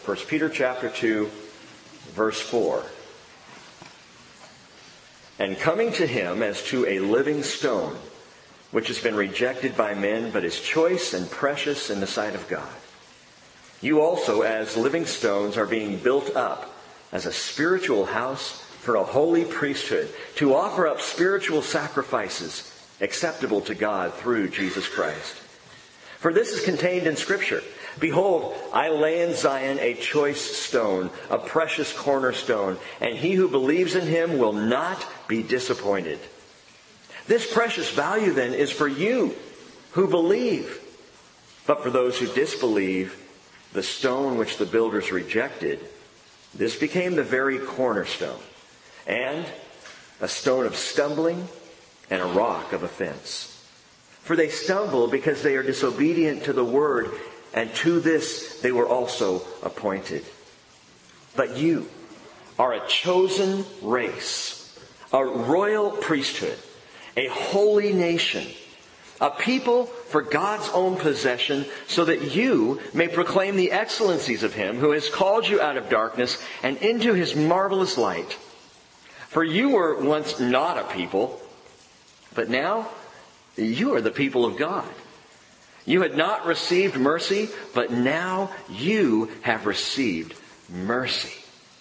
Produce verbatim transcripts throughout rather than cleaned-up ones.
First Peter chapter two, verse four. And coming to him as to a living stone, which has been rejected by men, but is choice and precious in the sight of God. You also, as living stones, are being built up as a spiritual house for a holy priesthood, to offer up spiritual sacrifices acceptable to God through Jesus Christ. For this is contained in Scripture. Behold, I lay in Zion a choice stone, a precious cornerstone, and he who believes in him will not be disappointed. This precious value then is for you who believe. But for those who disbelieve, the stone which the builders rejected, this became the very cornerstone, and a stone of stumbling and a rock of offense. For they stumble because they are disobedient to the word, and to this they were also appointed. But you are a chosen race, a royal priesthood, a holy nation, a people for God's own possession, so that you may proclaim the excellencies of him who has called you out of darkness and into his marvelous light. For you were once not a people, but now you are the people of God. You had not received mercy, but now you have received mercy.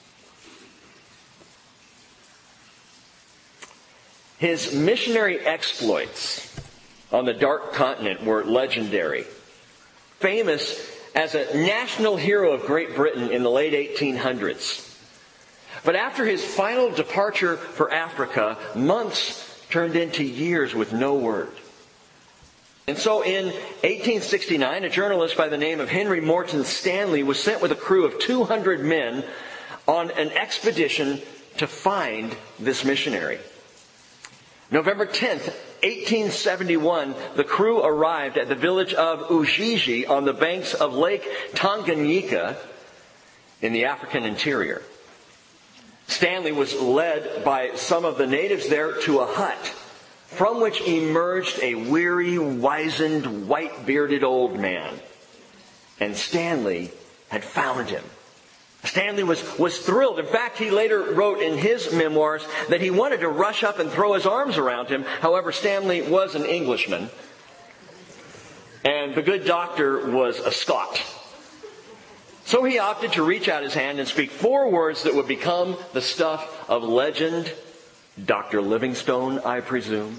His missionary exploits on the Dark Continent were legendary. Famous as a national hero of Great Britain in the late eighteen hundreds. But after his final departure for Africa, months turned into years with no word. And so in eighteen sixty-nine, a journalist by the name of Henry Morton Stanley was sent with a crew of two hundred men on an expedition to find this missionary. November tenth, eighteen seventy-one, the crew arrived at the village of Ujiji on the banks of Lake Tanganyika in the African interior. Stanley was led by some of the natives there to a hut, from which emerged a weary, wizened, white-bearded old man. And Stanley had found him. Stanley was, was thrilled. In fact, he later wrote in his memoirs that he wanted to rush up and throw his arms around him. However, Stanley was an Englishman, and the good doctor was a Scot. So he opted to reach out his hand and speak four words that would become the stuff of legend. Doctor Livingstone, I presume.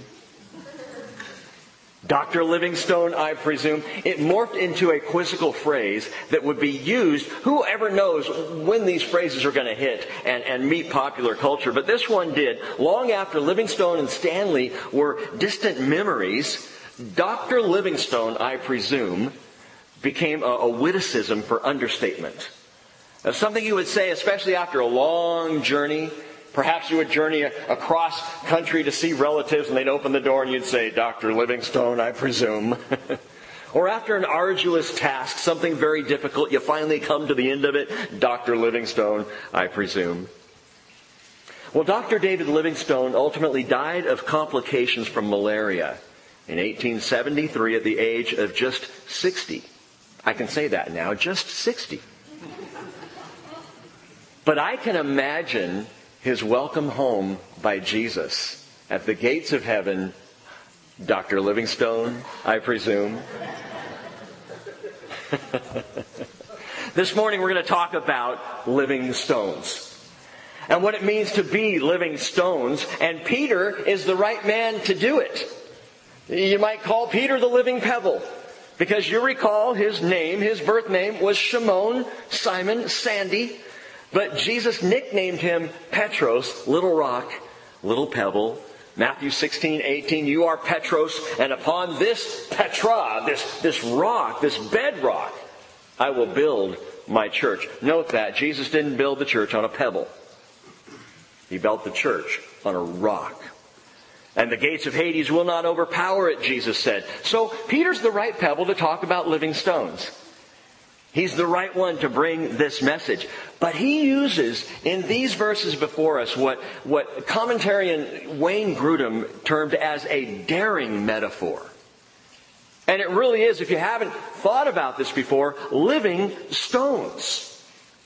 Doctor Livingstone, I presume. It morphed into a quizzical phrase that would be used. Whoever knows when these phrases are going to hit and, and meet popular culture. But this one did. Long after Livingstone and Stanley were distant memories, Doctor Livingstone, I presume, became a, a witticism for understatement. Now, something you would say, especially after a long journey. Perhaps you would journey across country to see relatives and they'd open the door and you'd say, Doctor Livingstone, I presume. Or after an arduous task, something very difficult, you finally come to the end of it, Doctor Livingstone, I presume. Well, Doctor David Livingstone ultimately died of complications from malaria in eighteen seventy-three at the age of just sixty. I can say that now, just sixty. But I can imagine his welcome home by Jesus at the gates of heaven. Doctor Livingstone, I presume. This morning we're going to talk about living stones and what it means to be living stones. And Peter is the right man to do it. You might call Peter the living pebble, because you recall his name, his birth name was Shimon, Simon, Sandy. But Jesus nicknamed him Petros, little rock, little pebble. Matthew sixteen, eighteen, you are Petros, and upon this Petra, this, this rock, this bedrock, I will build my church. Note that Jesus didn't build the church on a pebble. He built the church on a rock. And the gates of Hades will not overpower it, Jesus said. So Peter's the right pebble to talk about living stones. He's the right one to bring this message. But he uses in these verses before us what, what commentarian Wayne Grudem termed as a daring metaphor. And it really is, if you haven't thought about this before, living stones.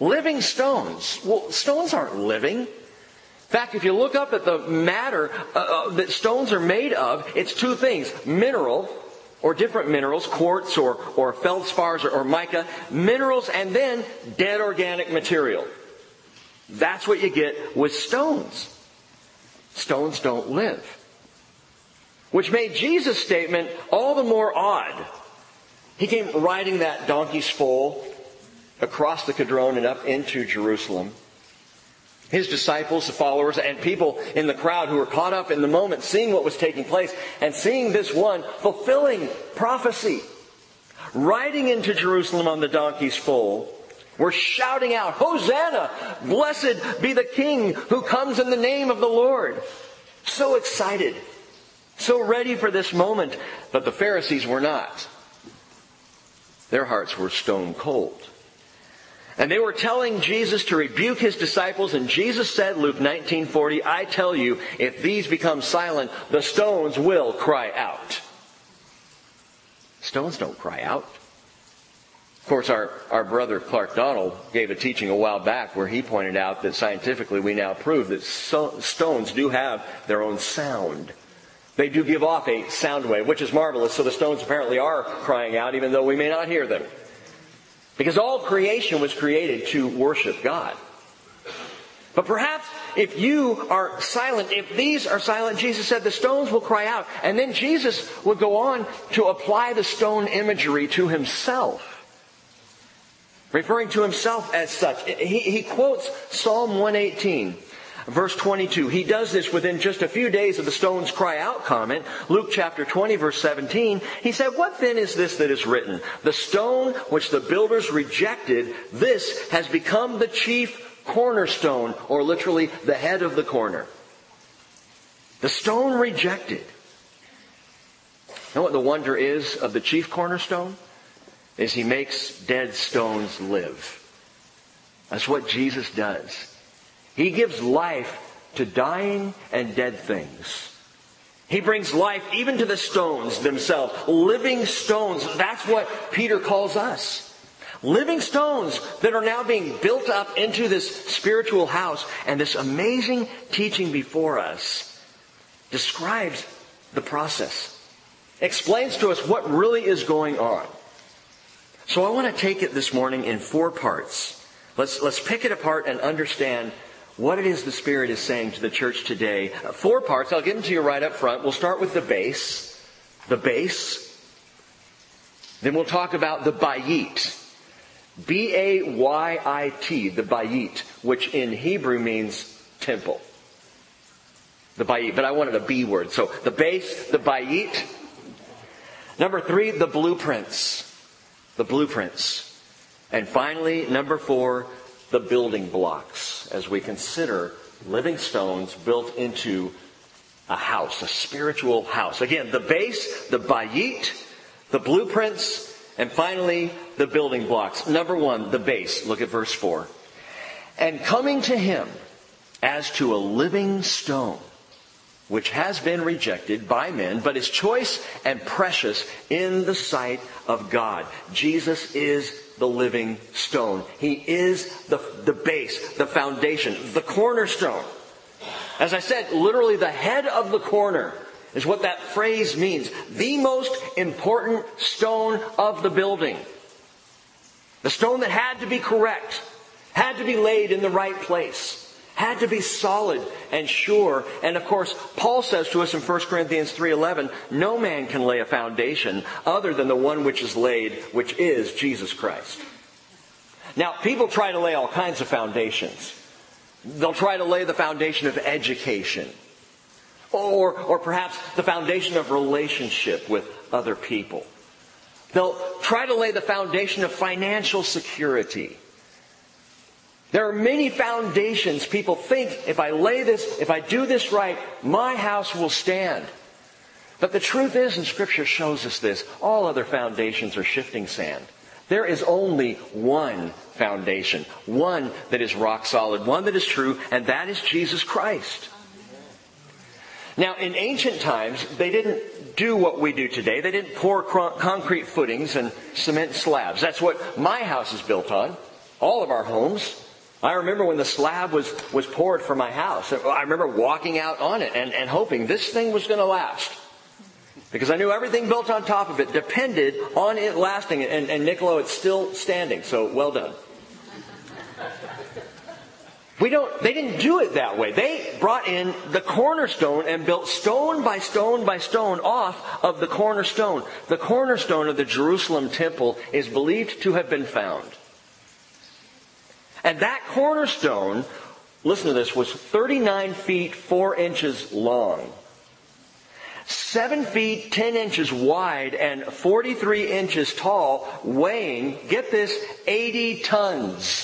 Living stones. Well, stones aren't living. In fact, if you look up at the matter uh, that stones are made of, it's two things. Mineral, or different minerals, quartz or, or feldspars or, or mica. Minerals and then dead organic material. That's what you get with stones. Stones don't live. Which made Jesus' statement all the more odd. He came riding that donkey's foal across the Kidron and up into Jerusalem. His disciples, the followers, and people in the crowd who were caught up in the moment, seeing what was taking place, and seeing this one fulfilling prophecy, riding into Jerusalem on the donkey's foal, were shouting out, "Hosanna! Blessed be the King who comes in the name of the Lord." So excited, so ready for this moment. But the Pharisees were not. Their hearts were stone cold. And they were telling Jesus to rebuke his disciples, and Jesus said, Luke nineteen forty, "I tell you, if these become silent, the stones will cry out." Stones don't cry out. Of course, our, our brother Clark Donald gave a teaching a while back where he pointed out that scientifically we now prove that so, stones do have their own sound. They do give off a sound wave, which is marvelous, so the stones apparently are crying out even though we may not hear them. Because all creation was created to worship God. But perhaps if you are silent, if these are silent, Jesus said the stones will cry out. And then Jesus would go on to apply the stone imagery to himself. Referring to himself as such. He, he quotes Psalm one eighteen. Verse twenty-two, he does this within just a few days of the stones cry out comment. Luke chapter twenty, verse seventeen, he said, "What then is this that is written? The stone which the builders rejected, this has become the chief cornerstone," or literally the head of the corner. The stone rejected. You know what the wonder is of the chief cornerstone? Is he makes dead stones live. That's what Jesus does. He gives life to dying and dead things. He brings life even to the stones themselves. Living stones. That's what Peter calls us. Living stones that are now being built up into this spiritual house. And this amazing teaching before us describes the process. Explains to us what really is going on. So I want to take it this morning in four parts. Let's, let's pick it apart and understand what it is the Spirit is saying to the church today. Four parts. I'll give them to you right up front. We'll start with the base. The base. Then we'll talk about the bayit. B A Y I T. The bayit. Which in Hebrew means temple. The bayit. But I wanted a B word. So the base, the bayit. Number three, the blueprints. The blueprints. And finally, number four, the building blocks, as we consider living stones built into a house, a spiritual house. Again, the base, the bayit, the blueprints, and finally, the building blocks. Number one, the base. Look at verse four. "And coming to him as to a living stone, which has been rejected by men, but is choice and precious in the sight of God." Jesus is the living stone. He is the, the base, the foundation, the cornerstone. As I said, literally the head of the corner is what that phrase means. The most important stone of the building. The stone that had to be correct, had to be laid in the right place. Had to be solid and sure. And of course, Paul says to us in First Corinthians three eleven, no man can lay a foundation other than the one which is laid, which is Jesus Christ. Now, people try to lay all kinds of foundations. They'll try to lay the foundation of education. Or, or perhaps the foundation of relationship with other people. They'll try to lay the foundation of financial security. There are many foundations. People think, if I lay this, if I do this right, my house will stand. But the truth is, and Scripture shows us this, all other foundations are shifting sand. There is only one foundation, one that is rock solid, one that is true, and that is Jesus Christ. Now, in ancient times, they didn't do what we do today. They didn't pour concrete footings and cement slabs. That's what my house is built on. All of our homes. I remember when the slab was, was poured for my house. I remember walking out on it and, and hoping this thing was going to last. Because I knew everything built on top of it depended on it lasting. And, and Niccolo, it's still standing. So well done. We don't, they didn't do it that way. They brought in the cornerstone and built stone by stone by stone off of the cornerstone. The cornerstone of the Jerusalem temple is believed to have been found. And that cornerstone, listen to this, was thirty-nine feet four inches long, seven feet ten inches wide, and forty-three inches tall, weighing, get this, eighty tons.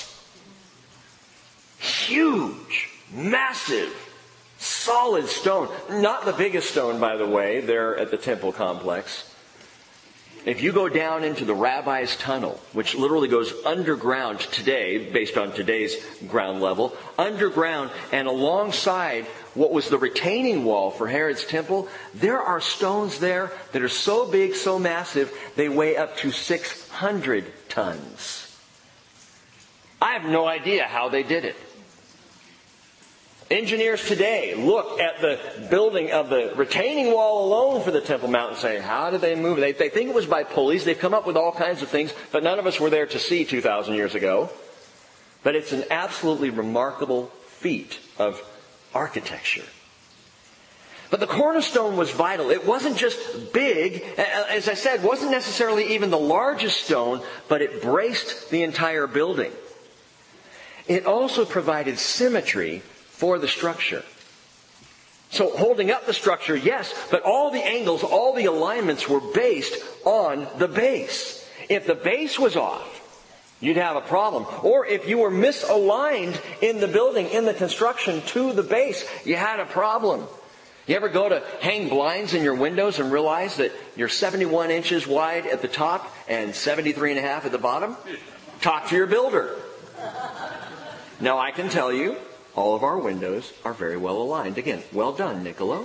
Huge, massive, solid stone. Not the biggest stone, by the way, there at the temple complex. If you go down into the rabbi's tunnel, which literally goes underground today, based on today's ground level, underground and alongside what was the retaining wall for Herod's temple, there are stones there that are so big, so massive, they weigh up to six hundred tons. I have no idea how they did it. Engineers today look at the building of the retaining wall alone for the Temple Mount and say, how did they move it? They, they think it was by pulleys. They've come up with all kinds of things, but none of us were there to see two thousand years ago. But it's an absolutely remarkable feat of architecture. But the cornerstone was vital. It wasn't just big. As I said, it wasn't necessarily even the largest stone, but it braced the entire building. It also provided symmetry for the structure. So holding up the structure, yes, but all the angles, all the alignments were based on the base. If the base was off, you'd have a problem. Or if you were misaligned in the building, in the construction to the base, you had a problem. You ever go to hang blinds in your windows and realize that you're seventy-one inches wide at the top and seventy-three and a half at the bottom? Talk to your builder. Now I can tell you, all of our windows are very well aligned. Again, well done, Niccolo.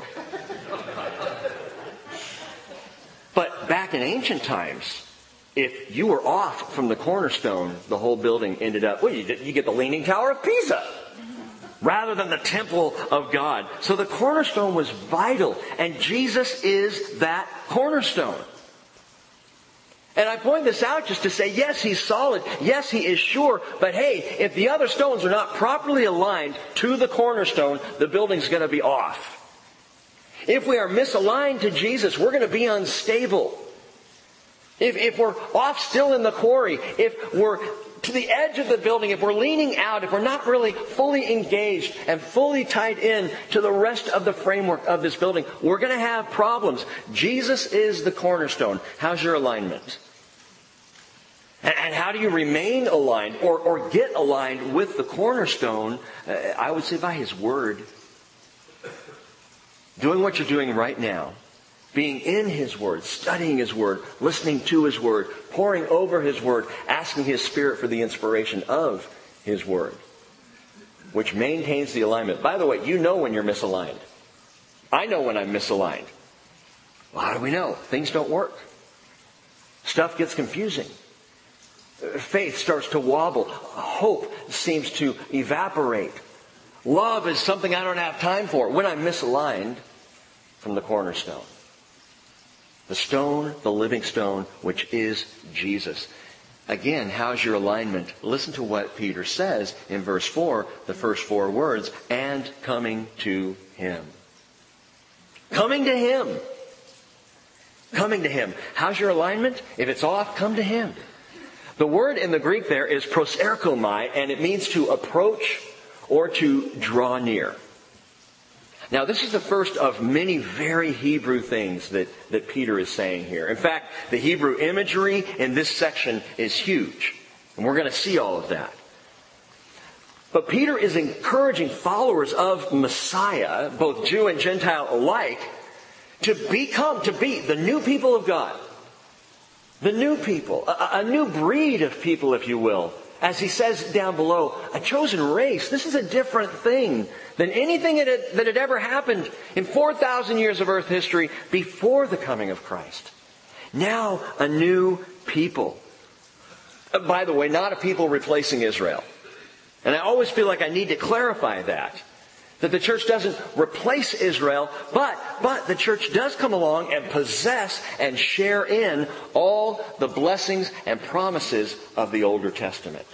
But back in ancient times, if you were off from the cornerstone, the whole building ended up, well, you, you get the Leaning Tower of Pisa rather than the temple of God. So the cornerstone was vital, and Jesus is that cornerstone. And I point this out just to say, yes, He's solid. Yes, He is sure. But hey, if the other stones are not properly aligned to the cornerstone, the building's going to be off. If we are misaligned to Jesus, we're going to be unstable. If, if we're off still in the quarry, if we're to the edge of the building, if we're leaning out, if we're not really fully engaged and fully tied in to the rest of the framework of this building, we're going to have problems. Jesus is the cornerstone. How's your alignment? And, and how do you remain aligned or, or get aligned with the cornerstone? Uh, I would say by His Word. Doing what you're doing right now. Being in His Word, studying His Word, listening to His Word, poring over His Word, asking His Spirit for the inspiration of His Word, which maintains the alignment. By the way, you know when you're misaligned. I know when I'm misaligned. Well, how do we know? Things don't work. Stuff gets confusing. Faith starts to wobble. Hope seems to evaporate. Love is something I don't have time for when I'm misaligned from the cornerstone. The stone, the living stone, which is Jesus. Again, how's your alignment? Listen to what Peter says in verse four, the first four words, and coming to Him. Coming to Him. Coming to Him. How's your alignment? If it's off, come to Him. The word in the Greek there is proserkomai, and it means to approach or to draw near. Now, this is the first of many very Hebrew things that, that Peter is saying here. In fact, the Hebrew imagery in this section is huge. And we're going to see all of that. But Peter is encouraging followers of Messiah, both Jew and Gentile alike, to become, to be the new people of God. The new people. A, a new breed of people, if you will. As he says down below, a chosen race. This is a different thing than anything that had, that had ever happened in four thousand years of earth history before the coming of Christ. Now, a new people. By the way, not a people replacing Israel. And I always feel like I need to clarify that. That the church doesn't replace Israel, but, but the church does come along and possess and share in all the blessings and promises of the Older Testament.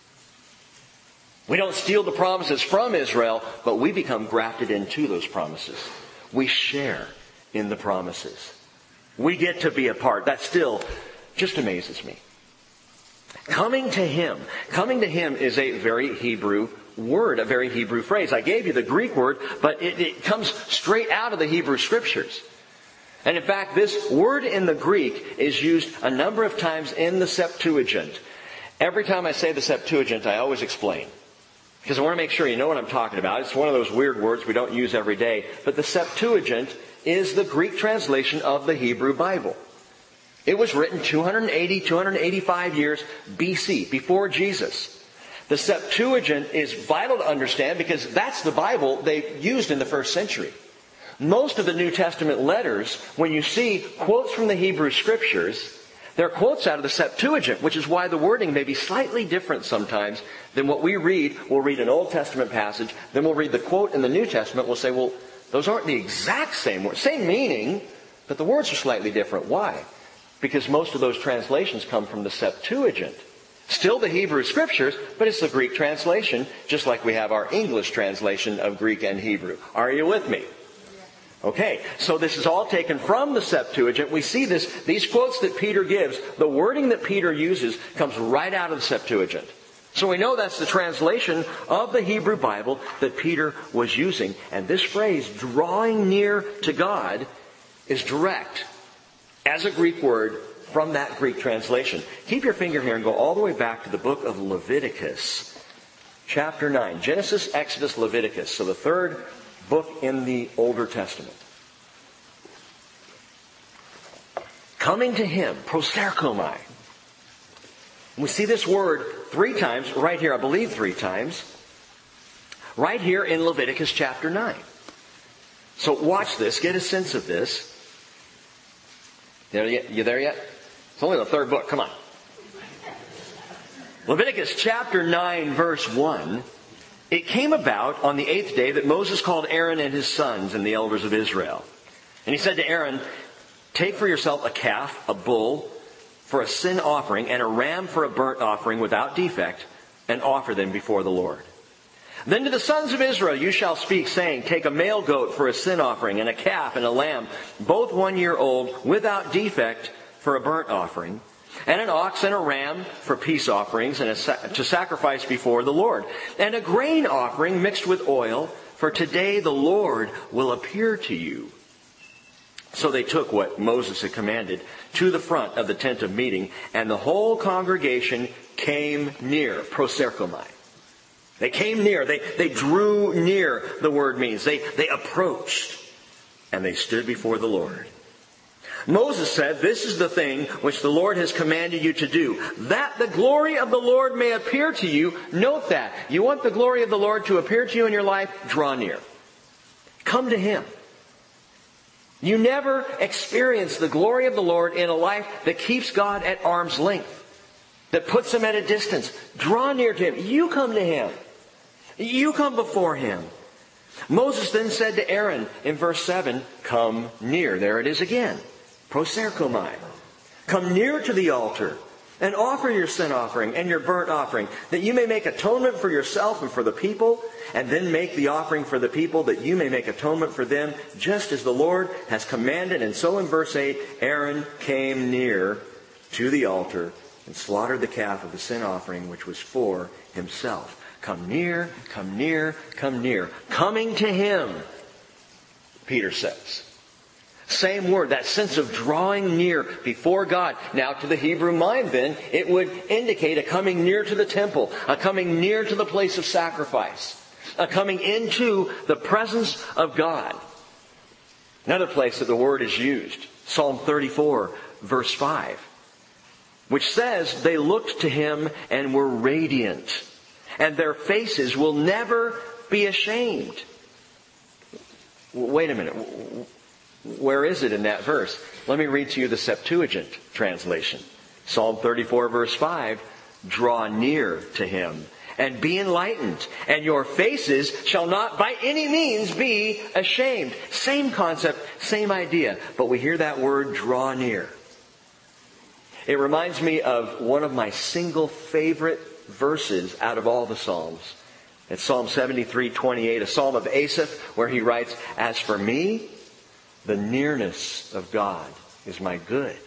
We don't steal the promises from Israel, but we become grafted into those promises. We share in the promises. We get to be a part. That still just amazes me. Coming to Him. Coming to Him is a very Hebrew word, a very Hebrew phrase. I gave you the Greek word, but it, it comes straight out of the Hebrew Scriptures. And in fact, this word in the Greek is used a number of times in the Septuagint. Every time I say the Septuagint, I always explain. Because I want to make sure you know what I'm talking about. It's one of those weird words we don't use every day. But the Septuagint is the Greek translation of the Hebrew Bible. It was written two hundred eighty, two hundred eighty-five years B C, before Jesus. The Septuagint is vital to understand because that's the Bible they used in the first century. Most of the New Testament letters, when you see quotes from the Hebrew Scriptures, they're quotes out of the Septuagint, which is why the wording may be slightly different sometimes than what we read. We'll read an Old Testament passage, then we'll read the quote in the New Testament. We'll say, well, those aren't the exact same words, same meaning, but the words are slightly different. Why? Because most of those translations come from the Septuagint. Still the Hebrew Scriptures, but it's the Greek translation, just like we have our English translation of Greek and Hebrew. Are you with me? Okay, so this is all taken from the Septuagint. We see this, these quotes that Peter gives, the wording that Peter uses comes right out of the Septuagint. So we know that's the translation of the Hebrew Bible that Peter was using. And this phrase, drawing near to God, is direct as a Greek word from that Greek translation. Keep your finger here and go all the way back to the book of Leviticus, chapter nine. Genesis, Exodus, Leviticus. So the third book in the Older Testament. Coming to Him, proserkomai. We see this word three times, right here, I believe three times, right here in Leviticus chapter nine. So watch this, get a sense of this. You there yet? It's only the third book, come on. Leviticus chapter nine, verse one. It came about on the eighth day that Moses called Aaron and his sons and the elders of Israel. And he said to Aaron, take for yourself a calf, a bull, for a sin offering, and a ram for a burnt offering without defect, and offer them before the Lord. Then to the sons of Israel you shall speak, saying, take a male goat for a sin offering, and a calf and a lamb, both one year old, without defect, for a burnt offering, and an ox and a ram for peace offerings, and a sa- to sacrifice before the Lord, and a grain offering mixed with oil, for today the Lord will appear to you. So they took what Moses had commanded to the front of the tent of meeting, and the whole congregation came near, proserkomai. They came near, they, they drew near, the word means. They, they approached, and they stood before the Lord. Moses said, this is the thing which the Lord has commanded you to do, that the glory of the Lord may appear to you. Note that. You want the glory of the Lord to appear to you in your life? Draw near. Come to Him. You never experience the glory of the Lord in a life that keeps God at arm's length, that puts Him at a distance. Draw near to Him. You come to Him. You come before Him. Moses then said to Aaron in verse seven, come near. There it is again. Proserkomai. Come near to the altar and offer your sin offering and your burnt offering, that you may make atonement for yourself and for the people, and then make the offering for the people, that you may make atonement for them, just as the Lord has commanded. And so in verse eight, Aaron came near to the altar and slaughtered the calf of the sin offering, which was for himself. Come near, come near, come near. Coming to Him, Peter says. Same word, that sense of drawing near before God. Now to the Hebrew mind then, it would indicate a coming near to the temple, a coming near to the place of sacrifice, a coming into the presence of God. Another place that the word is used, Psalm thirty-four, verse five, which says, they looked to Him and were radiant, and their faces will never be ashamed. Wait a minute. Where is it in that verse? Let me read to you the Septuagint translation. Psalm thirty-four, verse five. draw near to him and be enlightened, and your faces shall not by any means be ashamed. Same concept, same idea, but we hear that word draw near. It reminds me of one of my single favorite verses out of all the Psalms. It's Psalm seventy-three twenty-eight, a psalm of Asaph, where he writes, "As for me, the nearness of God is my good.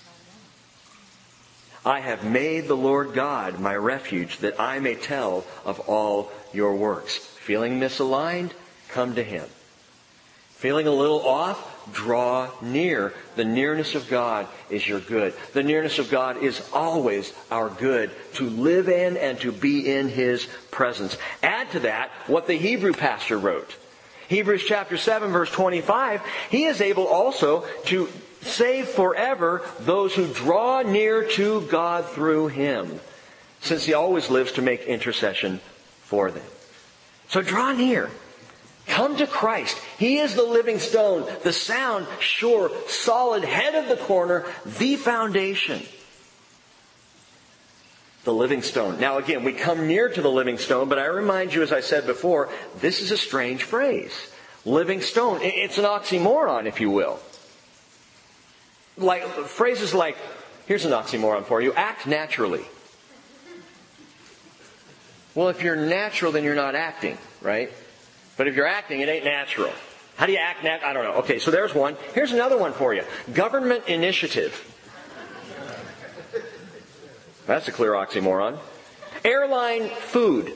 I have made the Lord God my refuge, that I may tell of all your works." Feeling misaligned? Come to him. Feeling a little off? Draw near. The nearness of God is your good. The nearness of God is always our good, to live in and to be in his presence. Add to that what the Hebrew pastor wrote. Hebrews chapter seven verse twenty-five, he is able also to save forever those who draw near to God through him, since he always lives to make intercession for them. So draw near. Come to Christ. He is the living stone, the sound, sure, solid head of the corner, the foundation. The living stone. Now again, we come near to the living stone, but I remind you, as I said before, this is a strange phrase. Living stone. It's an oxymoron, if you will. Like phrases like, here's an oxymoron for you, act naturally. Well, if you're natural, then you're not acting, right? But if you're acting, it ain't natural. How do you act nat- I don't know. Okay, so there's one. Here's another one for you. Government initiative. That's a clear oxymoron. Airline food.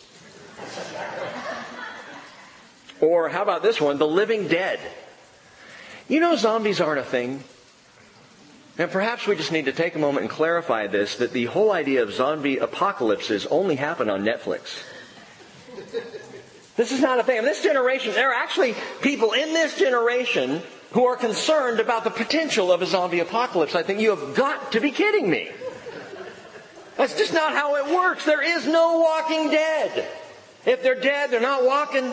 Or how about this one? The living dead. You know zombies aren't a thing. And perhaps we just need to take a moment and clarify this, that the whole idea of zombie apocalypses only happen on Netflix. This is not a thing. In this generation, there are actually people in this generation who are concerned about the potential of a zombie apocalypse. I think you have got to be kidding me. That's just not how it works. There is no walking dead. If they're dead, they're not walking.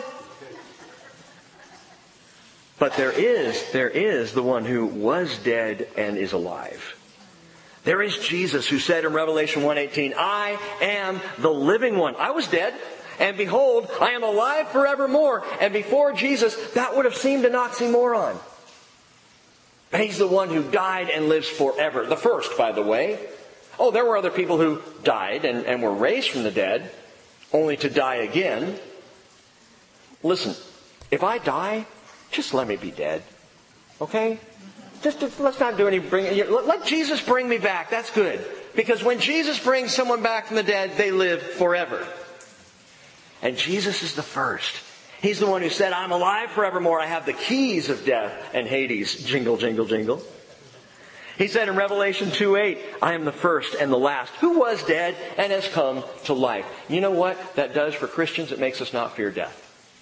But there is, there is the one who was dead and is alive. There is Jesus, who said in Revelation one eighteen, "I am the living one." I was dead, and behold, I am alive forevermore. And before Jesus, that would have seemed an oxymoron. But he's the one who died and lives forever. The first, by the way. Oh, there were other people who died and, and were raised from the dead, only to die again. Listen, if I die, just let me be dead. Okay? Just, just let's not do any bring. Let, let Jesus bring me back. That's good. Because when Jesus brings someone back from the dead, they live forever. And Jesus is the first. He's the one who said, "I'm alive forevermore. I have the keys of death and Hades." Jingle, jingle, jingle. He said in Revelation two eight, "I am the first and the last, who was dead and has come to life." You know what that does for Christians? It makes us not fear death.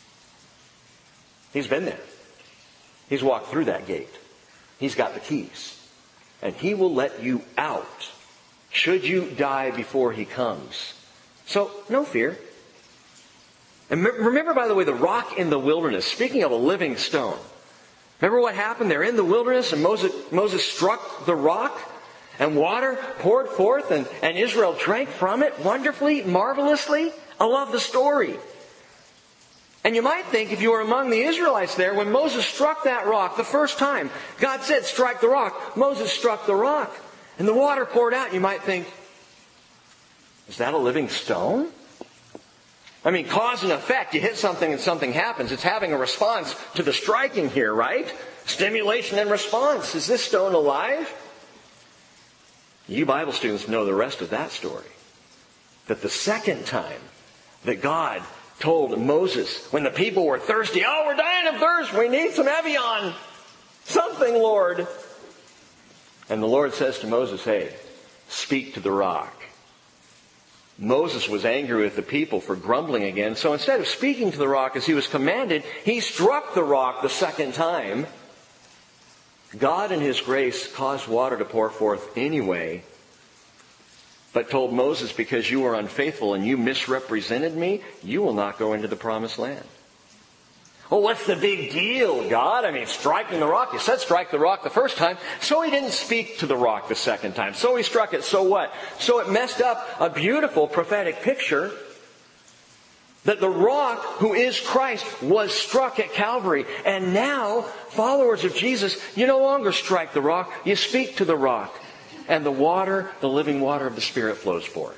He's been there. He's walked through that gate. He's got the keys. And he will let you out should you die before he comes. So, no fear. And remember, by the way, the rock in the wilderness. Speaking of a living stone. Remember what happened? They're in the wilderness and Moses, Moses struck the rock and water poured forth and, and Israel drank from it wonderfully, marvelously. I love the story. And you might think, if you were among the Israelites there, when Moses struck that rock the first time, God said, "Strike the rock." Moses struck the rock and the water poured out. You might think, is that a living stone? I mean, cause and effect. You hit something and something happens. It's having a response to the striking here, right? Stimulation and response. Is this stone alive? You Bible students know the rest of that story. That the second time that God told Moses, when the people were thirsty, "Oh, we're dying of thirst. We need some Evian. Something, Lord." And the Lord says to Moses, "Hey, speak to the rock." Moses was angry with the people for grumbling again. So instead of speaking to the rock as he was commanded, he struck the rock the second time. God in his grace caused water to pour forth anyway, but told Moses, "Because you were unfaithful and you misrepresented me, you will not go into the promised land." Well, what's the big deal, God? I mean, striking the rock. You said strike the rock the first time, so he didn't speak to the rock the second time. So he struck it, so what? So it messed up a beautiful prophetic picture that the rock, who is Christ, was struck at Calvary. And now, followers of Jesus, you no longer strike the rock, you speak to the rock. And the water, the living water of the Spirit flows forth.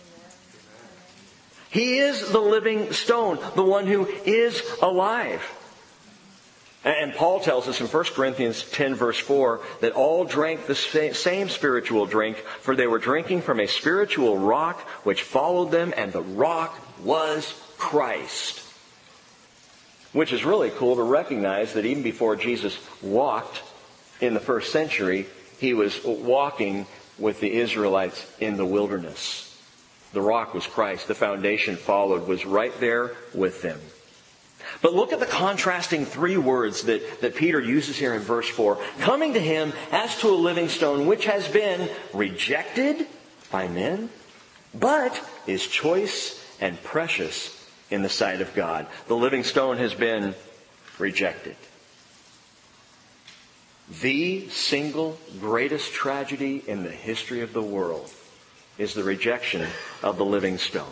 He is the living stone, the one who is alive. And Paul tells us in First Corinthians ten verse four that all drank the same spiritual drink, for they were drinking from a spiritual rock which followed them, and the rock was Christ. Which is really cool to recognize that even before Jesus walked in the first century, he was walking with the Israelites in the wilderness. The rock was Christ. The foundation followed, was right there with them. But look at the contrasting three words that, that Peter uses here in verse four. Coming to him as to a living stone, which has been rejected by men, but is choice and precious in the sight of God. The living stone has been rejected. The single greatest tragedy in the history of the world is the rejection of the living stone.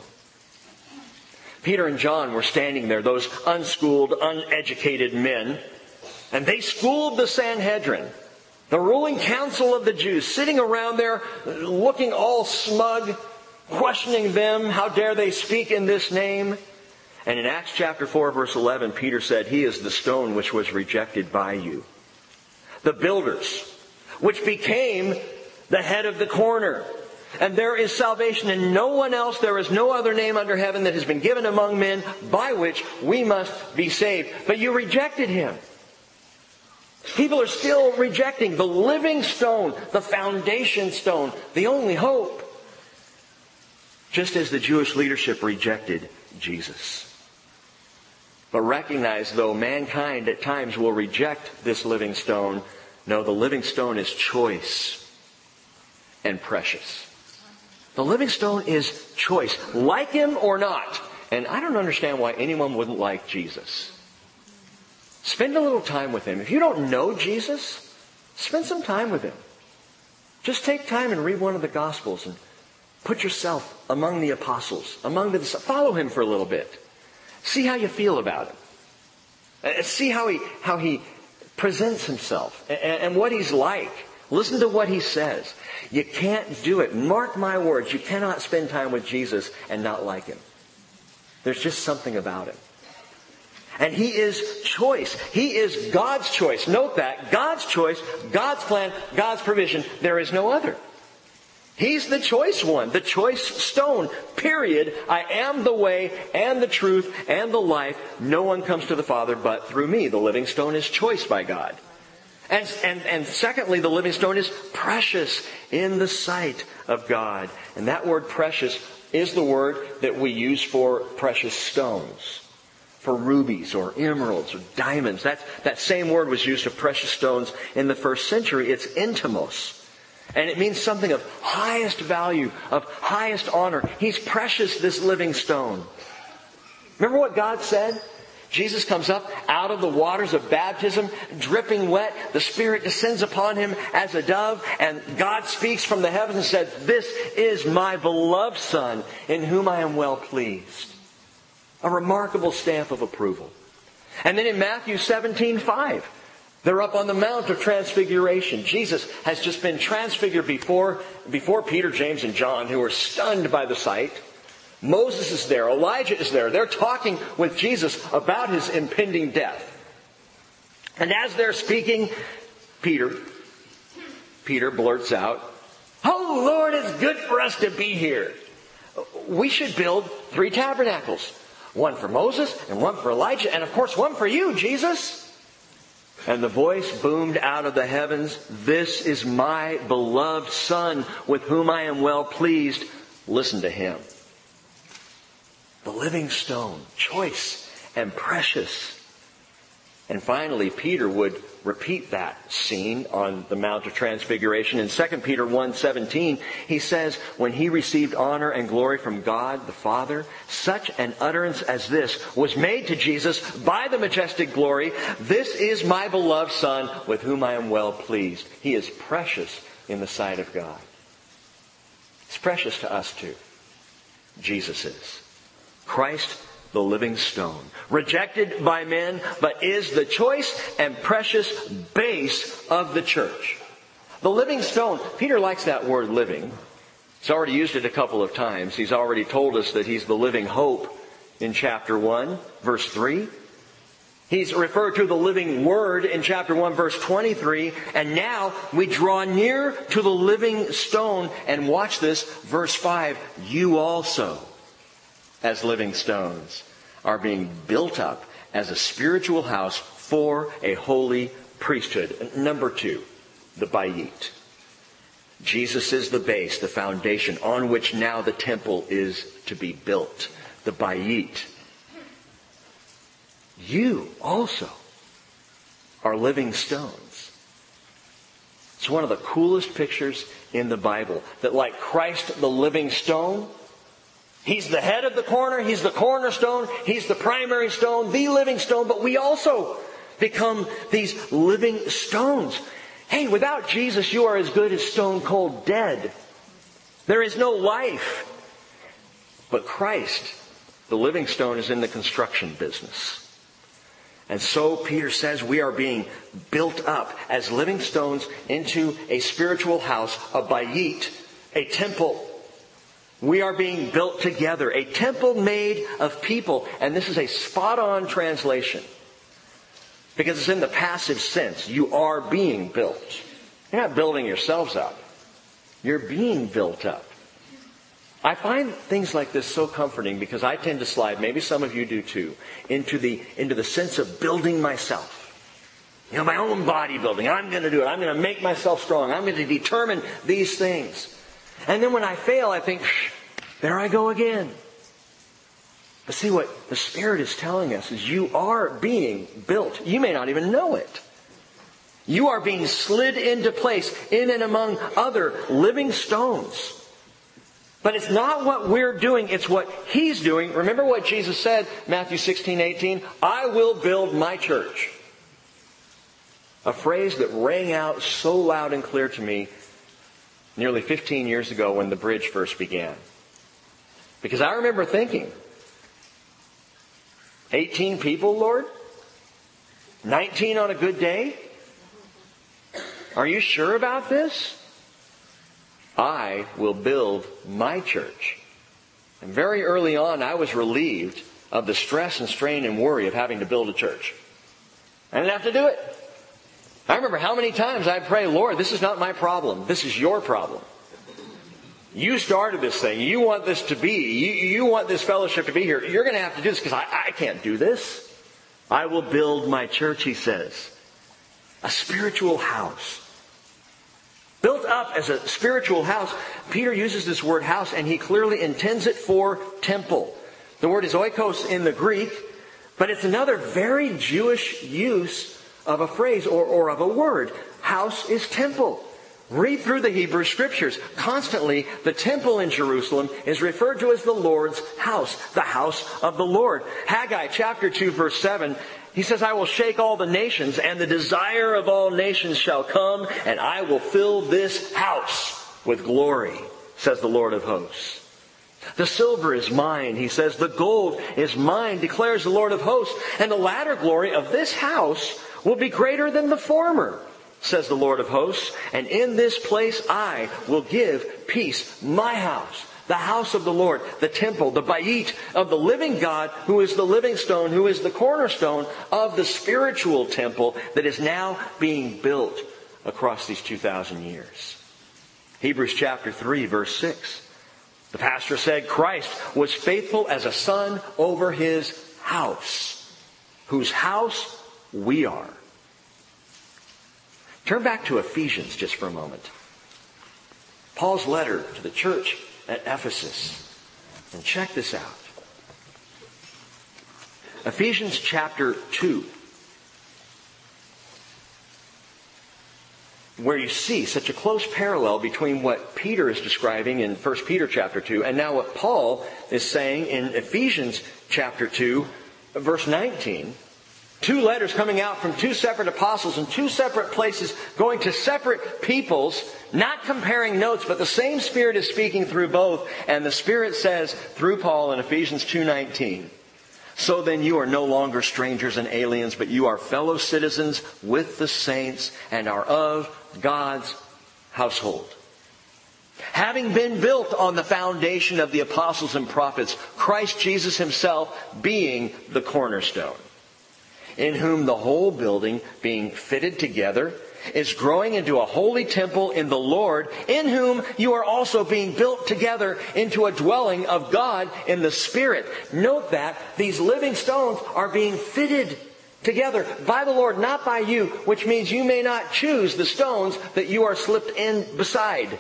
Peter and John were standing there, those unschooled, uneducated men, and they schooled the Sanhedrin, the ruling council of the Jews, sitting around there looking all smug, questioning them, how dare they speak in this name? And in Acts chapter four, verse eleven, Peter said, he is the stone which was rejected by you. The builders, which became the head of the corner. And there is salvation in no one else. There is no other name under heaven that has been given among men by which we must be saved. But you rejected him. People are still rejecting the living stone, the foundation stone, the only hope. Just as the Jewish leadership rejected Jesus. But recognize, though mankind at times will reject this living stone, no, the living stone is choice and precious. The living stone is choice. Like him or not. And I don't understand why anyone wouldn't like Jesus. Spend a little time with him. If you don't know Jesus, spend some time with him. Just take time and read one of the Gospels and put yourself among the apostles, among the disciples. Follow him for a little bit. See how you feel about him. See how he how he presents himself and, and what he's like. Listen to what he says. You can't do it. Mark my words. You cannot spend time with Jesus and not like him. There's just something about him. And he is choice. He is God's choice. Note that. God's choice, God's plan, God's provision. There is no other. He's the choice one, the choice stone, period. I am the way and the truth and the life. No one comes to the Father but through me. The living stone is choice by God. And, and, and secondly, the living stone is precious in the sight of God. And that word precious is the word that we use for precious stones. For rubies or emeralds or diamonds. That's, that same word was used of precious stones in the first century. It's intimos. And it means something of highest value, of highest honor. He's precious, this living stone. Remember what God said? Jesus comes up out of the waters of baptism, dripping wet. The Spirit descends upon him as a dove. And God speaks from the heavens and said, this is my beloved Son, in whom I am well pleased. A remarkable stamp of approval. And then in Matthew seventeen five, they're up on the Mount of Transfiguration. Jesus has just been transfigured before, before Peter, James, and John, who are stunned by the sight. Moses is there. Elijah is there. They're talking with Jesus about his impending death. And as they're speaking, Peter, Peter blurts out, "Oh Lord, it's good for us to be here. We should build three tabernacles. One for Moses, and one for Elijah, and of course one for you, Jesus." And the voice boomed out of the heavens, "This is my beloved Son, with whom I am well pleased. Listen to him." The living stone, choice and precious. And finally, Peter would repeat that scene on the Mount of Transfiguration. In Second Peter one seventeen, he says, when he received honor and glory from God the Father, such an utterance as this was made to Jesus by the majestic glory, "This is my beloved Son, with whom I am well pleased." He is precious in the sight of God. It's precious to us too. Jesus is. Christ, the living stone, rejected by men, but is the choice and precious base of the church. The living stone, Peter likes that word living. He's already used it a couple of times. He's already told us that he's the living hope in chapter one, verse three. He's referred to the living word in chapter one, verse twenty-three. And now we draw near to the living stone. And watch this, verse five. You also, as living stones, are being built up as a spiritual house for a holy priesthood. Number two, the Bayit. Jesus is the base, the foundation on which now the temple is to be built. The Bayit. You also are living stones. It's one of the coolest pictures in the Bible. That like Christ, the living stone, He's the head of the corner. He's the cornerstone. He's the primary stone, the living stone. But we also become these living stones. Hey, without Jesus, you are as good as stone cold dead. There is no life. But Christ, the living stone, is in the construction business. And so Peter says we are being built up as living stones into a spiritual house, a bayit, a temple. We are being built together, a temple made of people. And this is a spot-on translation. Because it's in the passive sense. You are being built. You're not building yourselves up. You're being built up. I find things like this so comforting because I tend to slide, maybe some of you do too, into the, into the sense of building myself. You know, my own bodybuilding. I'm going to do it. I'm going to make myself strong. I'm going to determine these things. And then when I fail, I think, there I go again. But see, what the Spirit is telling us is you are being built. You may not even know it. You are being slid into place in and among other living stones. But it's not what we're doing, it's what He's doing. Remember what Jesus said, Matthew sixteen eighteen, I will build my church. A phrase that rang out so loud and clear to me nearly fifteen years ago when the bridge first began. Because I remember thinking, eighteen people, Lord? nineteen on a good day? Are you sure about this? I will build my church. And very early on, I was relieved of the stress and strain and worry of having to build a church. I didn't have to do it. I remember how many times I'd pray, Lord, this is not my problem. This is your problem. You started this thing. You want this to be. You, you want this fellowship to be here. You're going to have to do this because I, I can't do this. I will build my church, he says. A spiritual house. Built up as a spiritual house. Peter uses this word house and he clearly intends it for temple. The word is oikos in the Greek, but it's another very Jewish use of a phrase or, or of a word. House is temple. Read through the Hebrew Scriptures. Constantly, the temple in Jerusalem is referred to as the Lord's house, the house of the Lord. Haggai chapter two verse seven, he says, I will shake all the nations, and the desire of all nations shall come, and I will fill this house with glory, says the Lord of hosts. The silver is mine, he says. The gold is mine, declares the Lord of hosts. And the latter glory of this house will be greater than the former, says the Lord of hosts. And in this place I will give peace. My house, the house of the Lord, the temple, the bayit of the living God, who is the living stone, who is the cornerstone of the spiritual temple that is now being built across these two thousand years. Hebrews chapter three, verse six. The pastor said, Christ was faithful as a son over his house, whose house we are. Turn back to Ephesians just for a moment. Paul's letter to the church at Ephesus. And check this out. Ephesians chapter two. where you see such a close parallel between what Peter is describing in First Peter chapter two and now what Paul is saying in Ephesians chapter two, verse nineteen. Two letters coming out from two separate apostles in two separate places, going to separate peoples, not comparing notes, but the same Spirit is speaking through both. And the Spirit says through Paul in Ephesians two nineteen, "So then you are no longer strangers and aliens, but you are fellow citizens with the saints and are of God's household. Having been built on the foundation of the apostles and prophets, Christ Jesus himself being the cornerstone, in whom the whole building, being fitted together, is growing into a holy temple in the Lord, in whom you are also being built together into a dwelling of God in the Spirit." Note that these living stones are being fitted together by the Lord, not by you, which means you may not choose the stones that you are slipped in beside.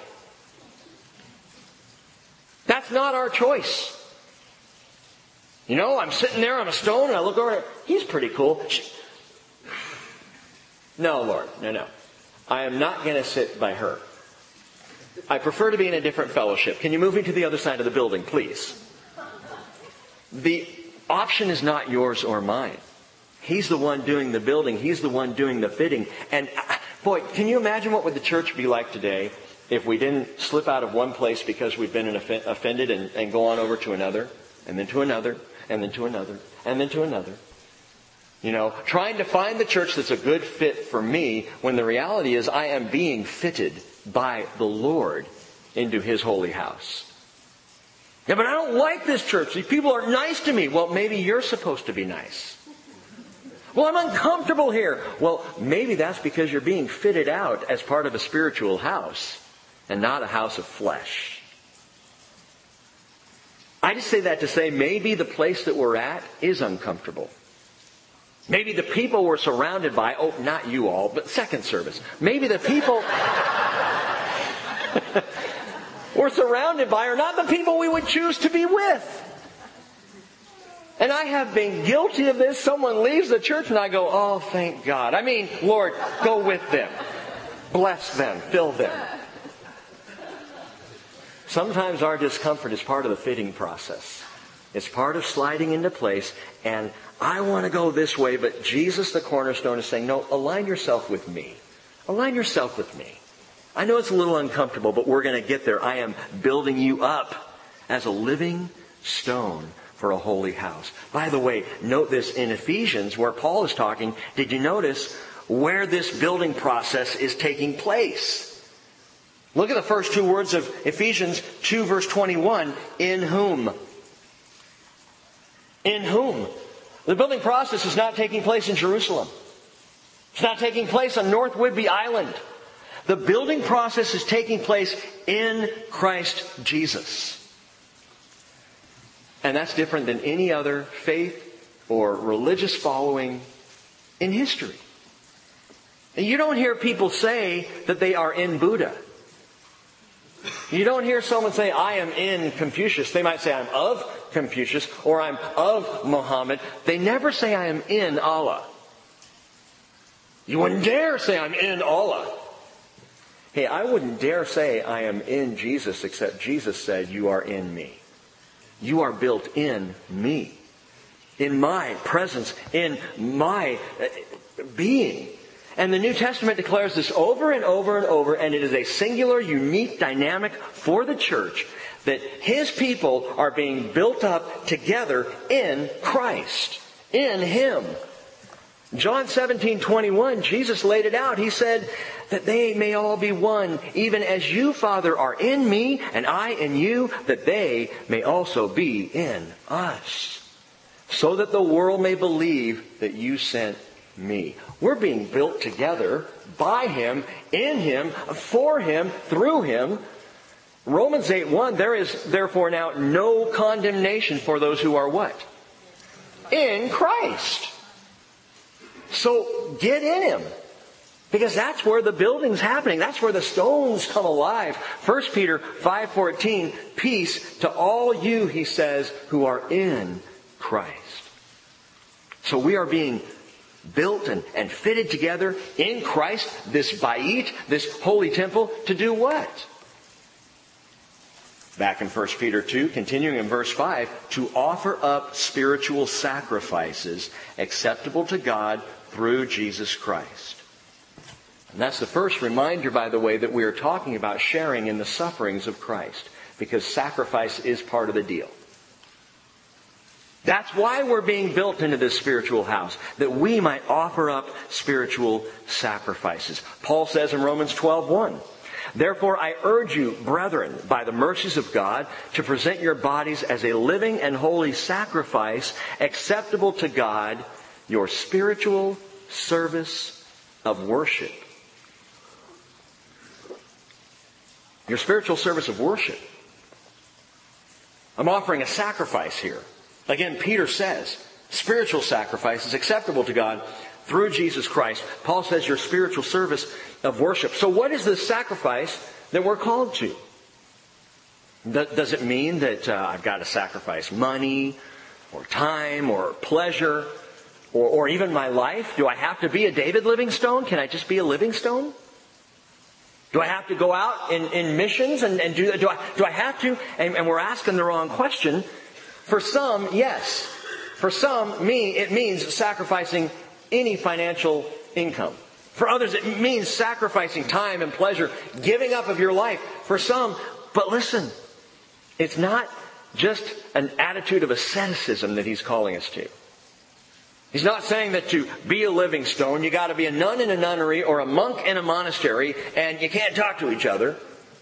That's not our choice. You know, I'm sitting there on a stone and I look over there. He's pretty cool. No, Lord. No, no. I am not going to sit by her. I prefer to be in a different fellowship. Can you move me to the other side of the building, please? The option is not yours or mine. He's the one doing the building. He's the one doing the fitting. And boy, can you imagine what would the church be like today if we didn't slip out of one place because we've been offended and, and go on over to another, and then to another, and then to another, and then to another. You know, trying to find the church that's a good fit for me when the reality is I am being fitted by the Lord into His holy house. Yeah, but I don't like this church. These people are nice to me. Well, maybe you're supposed to be nice. Well, I'm uncomfortable here. Well, maybe that's because you're being fitted out as part of a spiritual house and not a house of flesh. I just say that to say maybe the place that we're at is uncomfortable. Maybe the people we're surrounded by, oh, not you all, but second service. Maybe the people we're surrounded by are not the people we would choose to be with. And I have been guilty of this. Someone leaves the church and I go, oh, thank God. I mean, Lord, go with them. Bless them. Fill them. Sometimes our discomfort is part of the fitting process. It's part of sliding into place. And I want to go this way, but Jesus, the cornerstone, is saying, no, align yourself with me. Align yourself with me. I know it's a little uncomfortable, but we're going to get there. I am building you up as a living stone for a holy house. By the way, note this in Ephesians where Paul is talking. Did you notice where this building process is taking place? Look at the first two words of Ephesians two verse twenty-one. In whom? In whom? The building process is not taking place in Jerusalem. It's not taking place on North Whidbey Island. The building process is taking place in Christ Jesus. And that's different than any other faith or religious following in history. And you don't hear people say that they are in Buddha. You don't hear someone say, I am in Confucius. They might say, I'm of Confucius or I'm of Muhammad. They never say, I am in Allah. You wouldn't dare say, I'm in Allah. Hey, I wouldn't dare say, I am in Jesus, except Jesus said, you are in me. You are built in me. In my presence. In my being. And the New Testament declares this over and over and over, and it is a singular, unique dynamic for the church that His people are being built up together in Christ. In Him. John seventeen twenty-one, Jesus laid it out. He said that they may all be one, even as you, Father, are in me, and I in you, that they may also be in us. So that the world may believe that you sent me. We're being built together by Him, in Him, for Him, through Him. Romans eight one, there is therefore now no condemnation for those who are what? In Christ. So get in Him. Because that's where the building's happening. That's where the stones come alive. First Peter five fourteen, peace to all you, he says, who are in Christ. So we are being built and, and fitted together in Christ, this Bayit, this holy temple, to do what? Back in First Peter two, continuing in verse five, to offer up spiritual sacrifices acceptable to God through Jesus Christ. And that's the first reminder, by the way, that we are talking about sharing in the sufferings of Christ, because sacrifice is part of the deal. That's why we're being built into this spiritual house, that we might offer up spiritual sacrifices. Paul says in Romans twelve one, therefore I urge you, brethren, by the mercies of God, to present your bodies as a living and holy sacrifice, acceptable to God, your spiritual service of worship. Your spiritual service of worship. I'm offering a sacrifice here. Again, Peter says, spiritual sacrifice is acceptable to God through Jesus Christ. Paul says your spiritual service of worship. So what is this sacrifice that we're called to? Does it mean that uh, I've got to sacrifice money or time or pleasure or, or even my life? Do I have to be a David Livingstone? Can I just be a Livingstone? Do I have to go out in, in missions and, and do that? Do I, do I have to? And, and we're asking the wrong question. For some, yes. For some, me, it means sacrificing any financial income. For others, it means sacrificing time and pleasure, giving up of your life. For some, but listen, it's not just an attitude of asceticism that he's calling us to. He's not saying that to be a Livingstone, you got to be a nun in a nunnery or a monk in a monastery, and you can't talk to each other.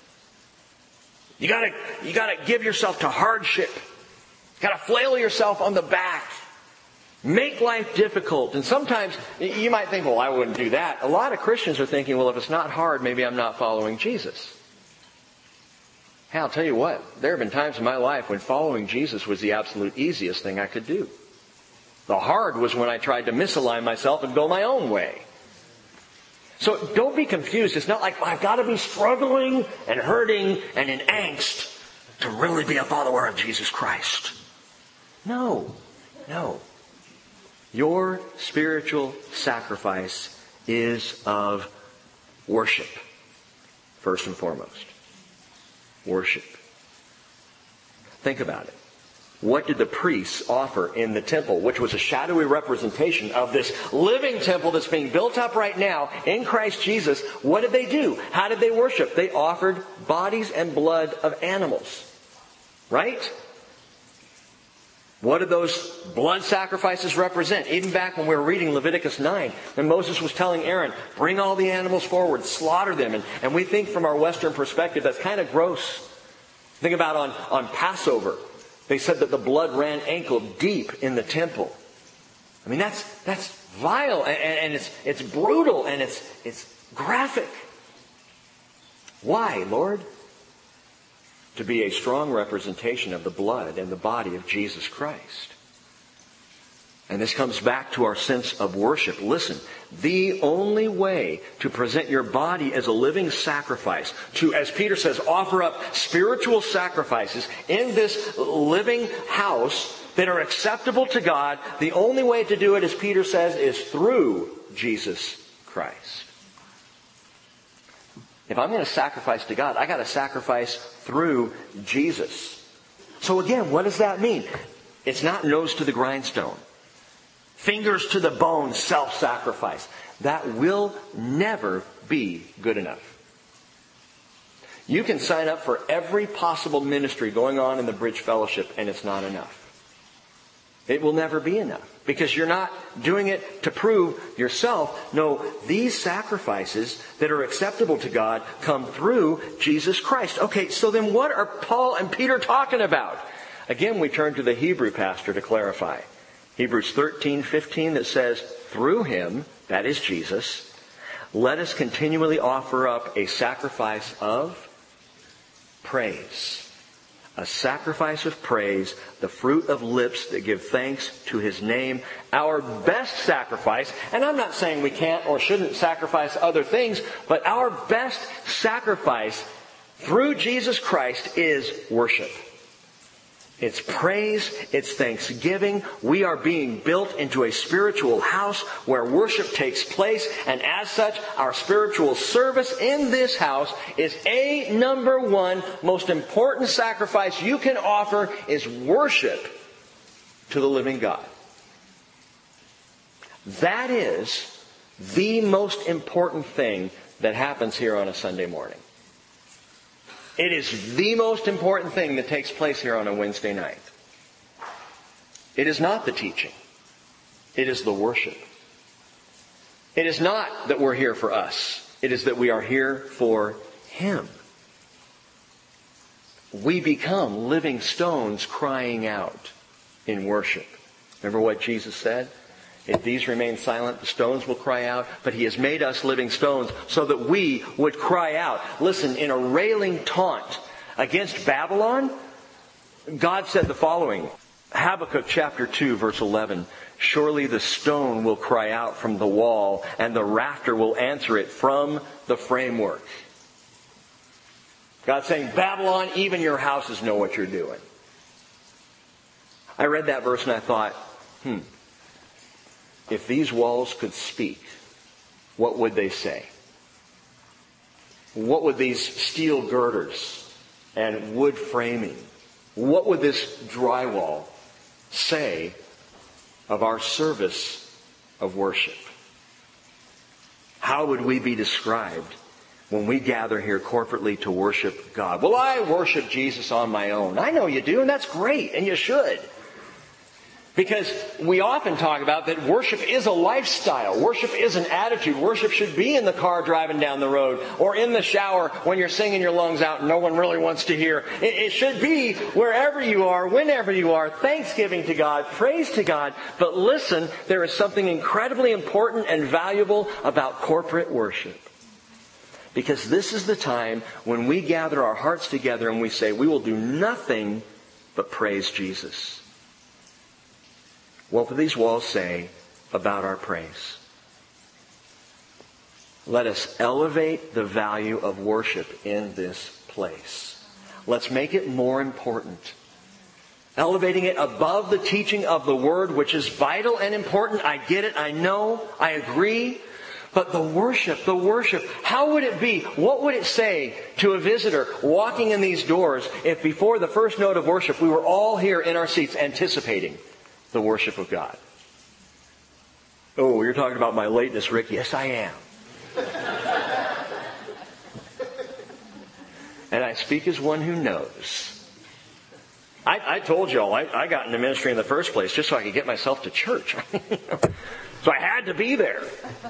You got to, you got to give yourself to hardship. You got to flail yourself on the back. Make life difficult. And sometimes you might think, well, I wouldn't do that. A lot of Christians are thinking, well, if it's not hard, maybe I'm not following Jesus. Hey, I'll tell you what. There have been times in my life when following Jesus was the absolute easiest thing I could do. The hard was when I tried to misalign myself and go my own way. So don't be confused. It's not like I've got to be struggling and hurting and in angst to really be a follower of Jesus Christ. No, no. Your spiritual sacrifice is of worship, first and foremost. Worship. Think about it. What did the priests offer in the temple, which was a shadowy representation of this living temple that's being built up right now in Christ Jesus? What did they do? How did they worship? They offered bodies and blood of animals. Right? What did those blood sacrifices represent? Even back when we were reading Leviticus nine, when Moses was telling Aaron, bring all the animals forward, slaughter them. And, and we think from our Western perspective, that's kind of gross. Think about on, on Passover. They said that the blood ran ankle deep in the temple. I mean, that's that's vile, and, and it's it's brutal, and it's it's graphic. Why, Lord? To be a strong representation of the blood and the body of Jesus Christ. And this comes back to our sense of worship. Listen, the only way to present your body as a living sacrifice, to, as Peter says, offer up spiritual sacrifices in this living house that are acceptable to God, the only way to do it, as Peter says, is through Jesus Christ. If I'm going to sacrifice to God, I got to sacrifice through Jesus. So again, what does that mean? It's not nose to the grindstone. Fingers to the bone self-sacrifice. That will never be good enough. You can sign up for every possible ministry going on in the Bridge Fellowship, and it's not enough. It will never be enough. Because you're not doing it to prove yourself. No, these sacrifices that are acceptable to God come through Jesus Christ. Okay, so then what are Paul and Peter talking about? Again, we turn to the Hebrew pastor to clarify. Hebrews thirteen fifteen that says, through him, that is Jesus, let us continually offer up a sacrifice of praise. A sacrifice of praise, the fruit of lips that give thanks to his name, our best sacrifice. And I'm not saying we can't or shouldn't sacrifice other things, but our best sacrifice through Jesus Christ is worship. It's praise. It's thanksgiving. We are being built into a spiritual house where worship takes place. And as such, our spiritual service in this house is a number one most important sacrifice you can offer is worship to the living God. That is the most important thing that happens here on a Sunday morning. It is the most important thing that takes place here on a Wednesday night. It is not the teaching. It is the worship. It is not that we're here for us. It is that we are here for Him. We become living stones crying out in worship. Remember what Jesus said? If these remain silent, the stones will cry out. But He has made us living stones so that we would cry out. Listen, in a railing taunt against Babylon, God said the following. Habakkuk chapter two, verse eleven. Surely the stone will cry out from the wall, and the rafter will answer it from the framework. God's saying, Babylon, even your houses know what you're doing. I read that verse and I thought, hmm. If these walls could speak, what would they say? What would these steel girders and wood framing, what would this drywall say of our service of worship? How would we be described when we gather here corporately to worship God? Well, I worship Jesus on my own. I know you do, and that's great, and you should. Because we often talk about that worship is a lifestyle. Worship is an attitude. Worship should be in the car driving down the road or in the shower when you're singing your lungs out and no one really wants to hear. It, it should be wherever you are, whenever you are, thanksgiving to God, praise to God. But listen, there is something incredibly important and valuable about corporate worship. Because this is the time when we gather our hearts together and we say, we will do nothing but praise Jesus. What will these walls say about our praise? Let us elevate the value of worship in this place. Let's make it more important. Elevating it above the teaching of the Word, which is vital and important. I get it. I know. I agree. But the worship, the worship, how would it be? What would it say to a visitor walking in these doors if before the first note of worship we were all here in our seats anticipating the worship of God? Oh, you're talking about my lateness, Rick. Yes, I am. And I speak as one who knows. I, I told y'all, I, I got into ministry in the first place just so I could get myself to church. So I had to be there.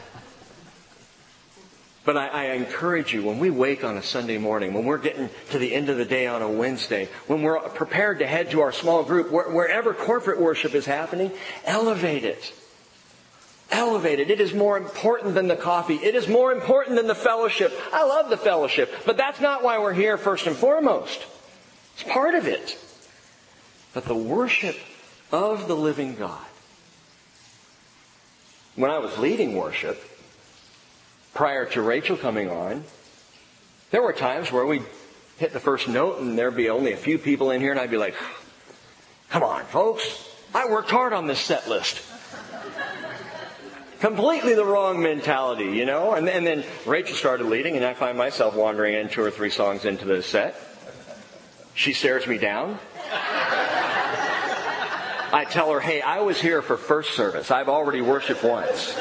But I, I encourage you, when we wake on a Sunday morning, when we're getting to the end of the day on a Wednesday, when we're prepared to head to our small group, where, wherever corporate worship is happening, elevate it. Elevate it. It is more important than the coffee. It is more important than the fellowship. I love the fellowship, but that's not why we're here first and foremost. It's part of it. But the worship of the living God. When I was leading worship, prior to Rachel coming on, there were times where we'd hit the first note and there'd be only a few people in here and I'd be like, come on, folks, I worked hard on this set list. Completely the wrong mentality, you know? And, and then Rachel started leading and I find myself wandering in two or three songs into the set. She stares me down. I tell her, hey, I was here for first service. I've already worshiped once.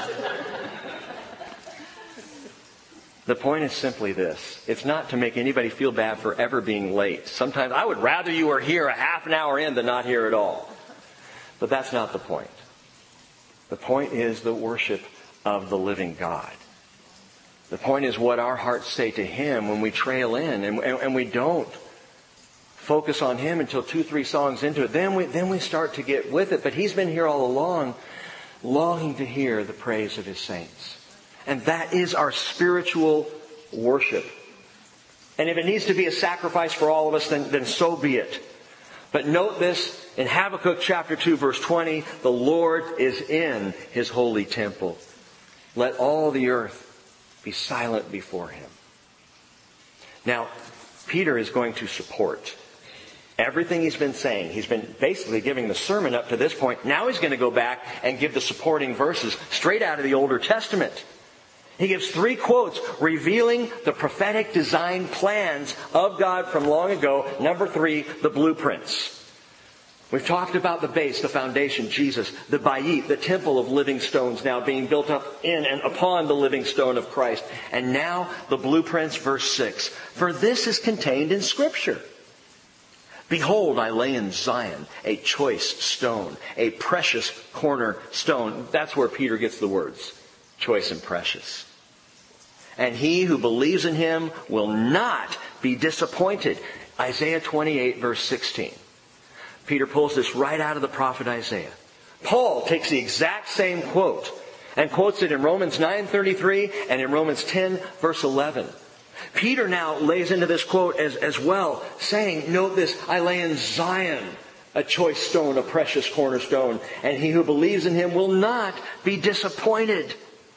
The point is simply this. It's not to make anybody feel bad for ever being late. Sometimes I would rather you were here a half an hour in than not here at all. But that's not the point. The point is the worship of the living God. The point is what our hearts say to Him when we trail in and, and, and we don't focus on Him until two, three songs into it. Then we, then we start to get with it. But He's been here all along, longing to hear the praise of His saints. And that is our spiritual worship. And if it needs to be a sacrifice for all of us, then, then so be it. But note this, in Habakkuk chapter two, verse twenty, the Lord is in His holy temple. Let all the earth be silent before Him. Now, Peter is going to support Everything he's been saying, he's been basically giving the sermon up to this point. Now he's going to go back and give the supporting verses straight out of the Older Testament. He gives three quotes revealing the prophetic design plans of God from long ago. Number three, the blueprints. We've talked about the base, the foundation, Jesus, the bayit, the temple of living stones now being built up in and upon the living stone of Christ. And now the blueprints, verse six. For this is contained in Scripture. Behold, I lay in Zion a choice stone, a precious cornerstone. That's where Peter gets the words, choice and precious. And he who believes in him will not be disappointed. Isaiah twenty-eight, verse sixteen. Peter pulls this right out of the prophet Isaiah. Paul takes the exact same quote and quotes it in Romans nine thirty-three and in Romans ten, verse eleven. Peter now lays into this quote as, as well, saying, note this, I lay in Zion a choice stone, a precious cornerstone, and he who believes in him will not be disappointed.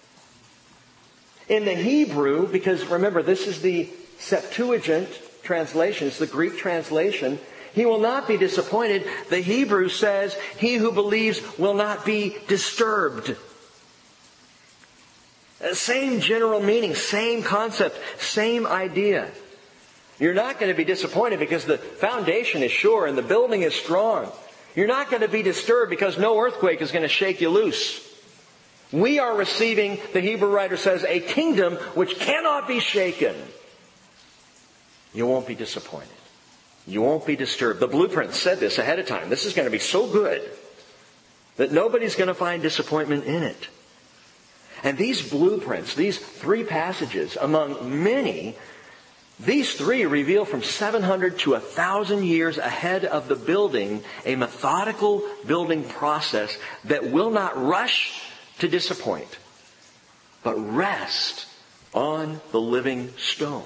In the Hebrew, because remember, this is the Septuagint translation, it's the Greek translation, he will not be disappointed. The Hebrew says, he who believes will not be disturbed. Same general meaning, same concept, same idea. You're not going to be disappointed because the foundation is sure and the building is strong. You're not going to be disturbed because no earthquake is going to shake you loose. We are receiving, the Hebrew writer says, a kingdom which cannot be shaken. You won't be disappointed. You won't be disturbed. The blueprint said this ahead of time. This is going to be so good that nobody's going to find disappointment in it. And these blueprints, these three passages, among many, these three reveal from seven hundred to one thousand years ahead of the building a methodical building process that will not rush to disappoint, but rest on the living stone.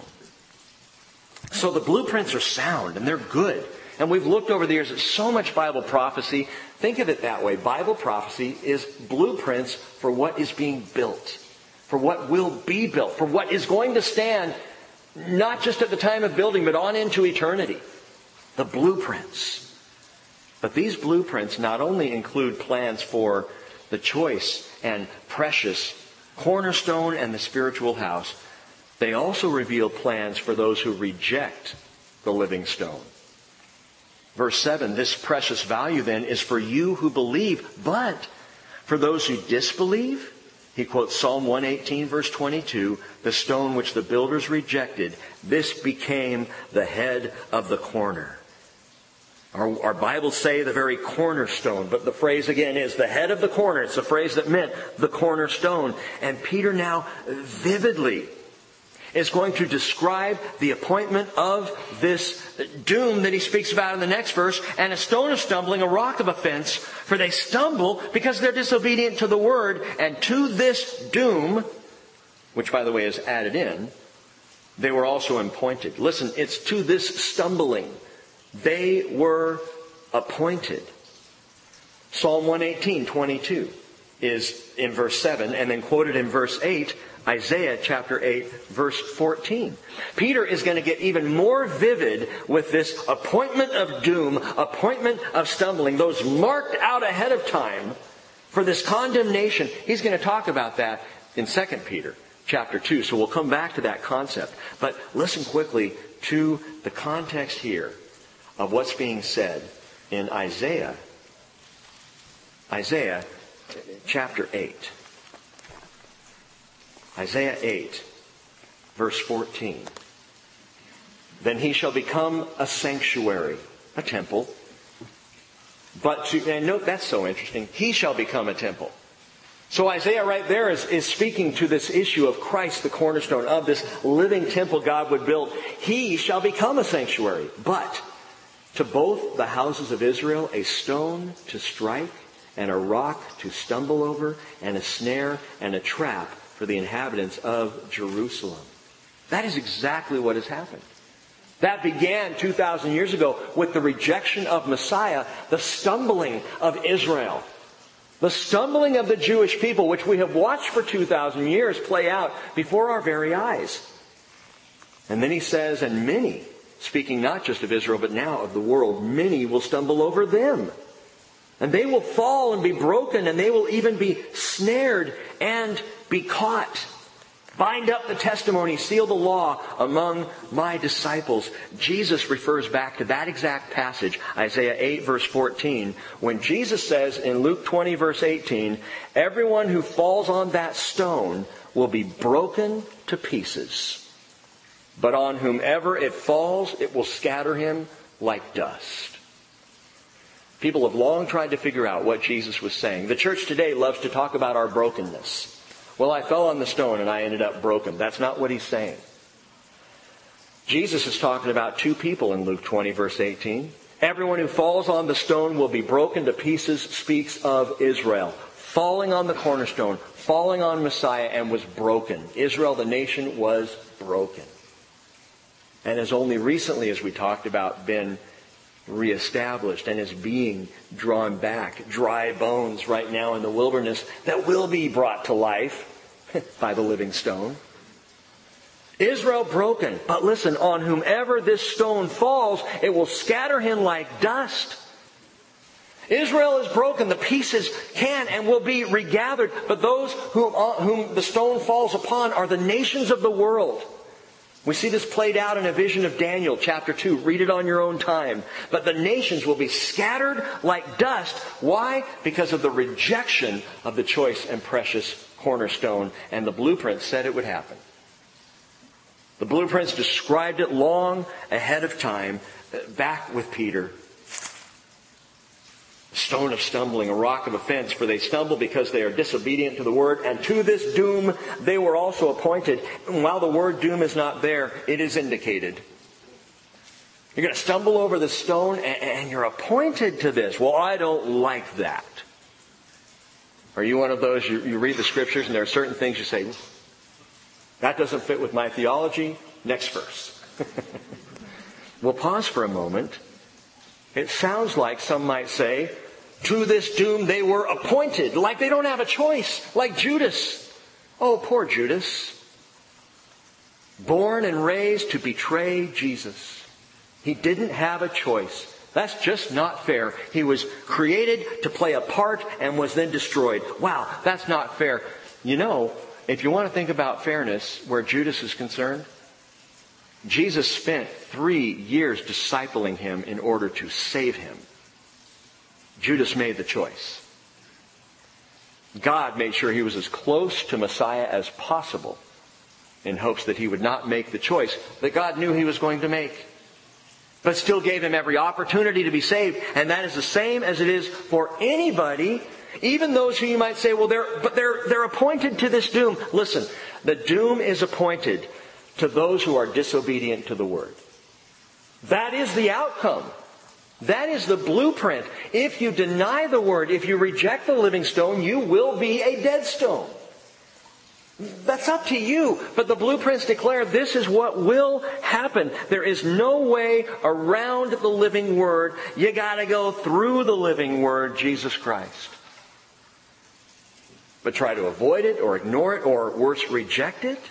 So the blueprints are sound and they're good. And we've looked over the years at so much Bible prophecy. Think of it that way. Bible prophecy is blueprints for what is being built, for what will be built, for what is going to stand not just at the time of building, but on into eternity. The blueprints. But these blueprints not only include plans for the choice and precious cornerstone and the spiritual house, they also reveal plans for those who reject the living stone. Verse seven, this precious value then is for you who believe, but for those who disbelieve, he quotes Psalm one eighteen, verse twenty-two, the stone which the builders rejected, this became the head of the corner. Our, our Bibles say the very cornerstone, but the phrase again is the head of the corner. It's a phrase that meant the cornerstone. And Peter now vividly is going to describe the appointment of this doom that he speaks about in the next verse, and a stone of stumbling, a rock of offense, for they stumble because they're disobedient to the word, and to this doom, which by the way is added in, they were also appointed. Listen, it's to this stumbling they were appointed. Psalm one eighteen, twenty-two is in verse seven, and then quoted in verse eight, Isaiah chapter eight, verse fourteen. Peter is going to get even more vivid with this appointment of doom, appointment of stumbling, those marked out ahead of time for this condemnation. He's going to talk about that in Second Peter chapter two, so we'll come back to that concept. But listen quickly to the context here of what's being said in Isaiah, Isaiah chapter eight. Isaiah eight, verse fourteen. Then he shall become a sanctuary, a temple. But to, and note that's so interesting, he shall become a temple. So Isaiah right there is, is speaking to this issue of Christ, the cornerstone, of this living temple God would build. He shall become a sanctuary, but to both the houses of Israel, a stone to strike, and a rock to stumble over, and a snare and a trap for the inhabitants of Jerusalem. That is exactly what has happened. That began two thousand years ago with the rejection of Messiah, the stumbling of Israel. The stumbling of the Jewish people, which we have watched for two thousand years play out before our very eyes. And then he says, and many speaking not just of Israel, but now of the world, many will stumble over them. And they will fall and be broken, and they will even be snared and be caught. Bind up the testimony, seal the law among my disciples. Jesus refers back to that exact passage, Isaiah eight verse fourteen, when Jesus says in Luke twenty verse eighteen, everyone who falls on that stone will be broken to pieces. But on whomever it falls, it will scatter him like dust. People have long tried to figure out what Jesus was saying. The church today loves to talk about our brokenness. Well, I fell on the stone and I ended up broken. That's not what he's saying. Jesus is talking about two people in Luke twenty verse eighteen. Everyone who falls on the stone will be broken to pieces speaks of Israel. Falling on the cornerstone, falling on Messiah, and was broken. Israel, the nation, was broken. And has only recently, as we talked about, been reestablished and is being drawn back. Dry bones right now in the wilderness that will be brought to life by the living stone. Israel broken. But listen, on whomever this stone falls, it will scatter him like dust. Israel is broken. The pieces can and will be regathered. But those whom, whom the stone falls upon are the nations of the world. We see this played out in a vision of Daniel chapter two. Read it on your own time. But the nations will be scattered like dust. Why? Because of the rejection of the choice and precious cornerstone. And the blueprint said it would happen. The blueprints described it long ahead of time, back with Peter. A stone of stumbling, a rock of offense, for they stumble because they are disobedient to the word, and to this doom they were also appointed. And while the word doom is not there, it is indicated. You're going to stumble over the stone, and you're appointed to this. Well, I don't like that. Are you one of those, you, you read the scriptures, and there are certain things you say, that doesn't fit with my theology? Next verse. We'll pause for a moment. It sounds like some might say, to this doom they were appointed, like they don't have a choice, like Judas. Oh, poor Judas. Born and raised to betray Jesus. He didn't have a choice. That's just not fair. He was created to play a part and was then destroyed. Wow, that's not fair. You know, if you want to think about fairness where Judas is concerned, Jesus spent three years discipling him in order to save him. Judas made the choice. God made sure he was as close to Messiah as possible in hopes that he would not make the choice that God knew he was going to make. But still gave him every opportunity to be saved. And that is the same as it is for anybody, even those who you might say, well, they're, but they're, they're appointed to this doom. Listen, the doom is appointed to those who are disobedient to the word. That is the outcome. That is the blueprint. If you deny the word, if you reject the living stone, you will be a dead stone. That's up to you. But the blueprints declare this is what will happen. There is no way around the living word. You got to go through the living word, Jesus Christ. But try to avoid it or ignore it or worse, reject it,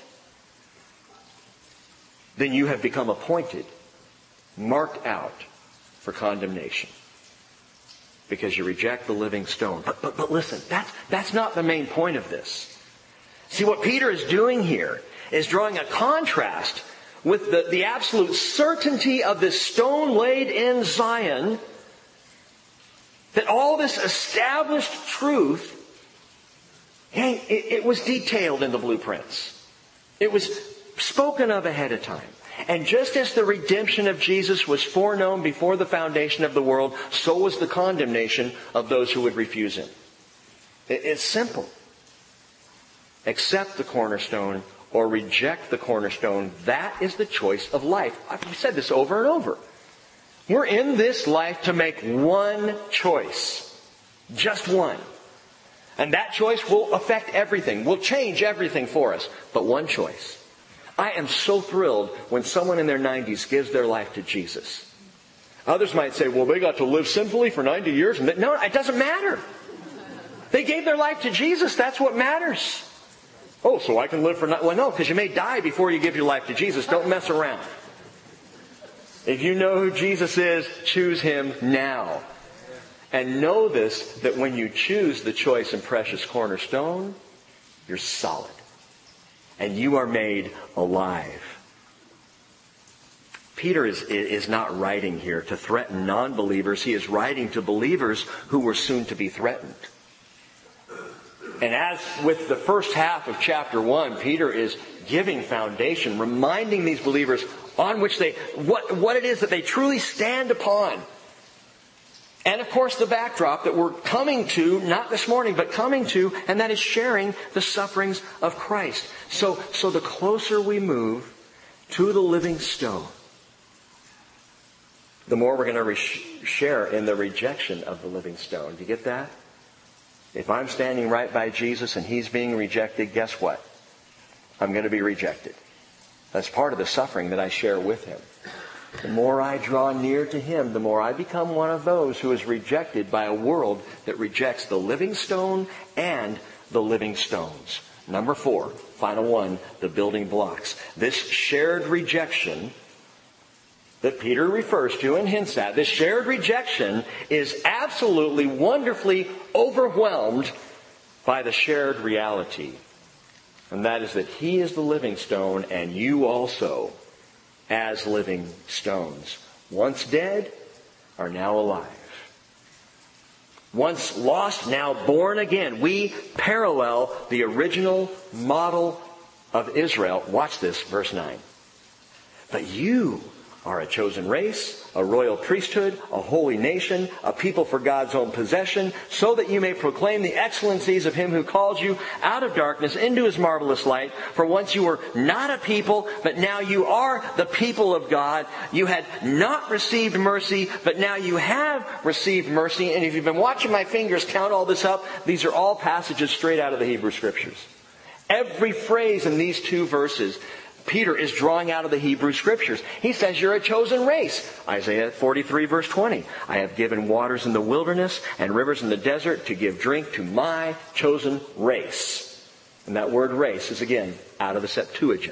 then you have become appointed, marked out for condemnation. Because you reject the living stone. But, but, but listen, that's, that's not the main point of this. See, what Peter is doing here is drawing a contrast with the, the absolute certainty of this stone laid in Zion, that all this established truth, hey, it, it was detailed in the blueprints. It was spoken of ahead of time. And just as the redemption of Jesus was foreknown before the foundation of the world, so was the condemnation of those who would refuse Him. It, it's simple. Accept the cornerstone or reject the cornerstone. That is the choice of life. I've said this over and over. We're in this life to make one choice. Just one. And that choice will affect everything, will change everything for us. But one choice. I am so thrilled when someone in their nineties gives their life to Jesus. Others might say, well, they got to live sinfully for ninety years. And no, it doesn't matter. They gave their life to Jesus. That's what matters. Oh, so I can live for... Well, no, because you may die before you give your life to Jesus. Don't mess around. If you know who Jesus is, choose Him now. And know this, that when you choose the choice and precious cornerstone, you're solid. And you are made alive. Peter is, is not writing here to threaten non-believers. He is writing to believers who were soon to be threatened. And as with the first half of chapter one, Peter is giving foundation, reminding these believers on which they, what, what it is that they truly stand upon. And of course the backdrop that we're coming to, not this morning, but coming to, and that is sharing the sufferings of Christ. So, so the closer we move to the living stone, the more we're going to re- share in the rejection of the living stone. Do you get that? If I'm standing right by Jesus and He's being rejected, guess what? I'm going to be rejected. That's part of the suffering that I share with Him. The more I draw near to Him, the more I become one of those who is rejected by a world that rejects the living stone and the living stones. Number four, final one, the building blocks. This shared rejection that Peter refers to and hints at, this shared rejection is absolutely, wonderfully overwhelmed by the shared reality. And that is that He is the living stone and you also, as living stones, once dead, are now alive. Once lost, now born again. We parallel the original model of Israel. Watch this, verse nine. But you are a chosen race, a royal priesthood, a holy nation, a people for God's own possession, so that you may proclaim the excellencies of Him who called you out of darkness into His marvelous light. For once you were not a people, but now you are the people of God. You had not received mercy, but now you have received mercy. And if you've been watching my fingers count all this up, these are all passages straight out of the Hebrew Scriptures. Every phrase in these two verses, Peter is drawing out of the Hebrew Scriptures. He says you're a chosen race. Isaiah forty-three verse twenty. I have given waters in the wilderness and rivers in the desert to give drink to my chosen race. And that word race is again out of the Septuagint.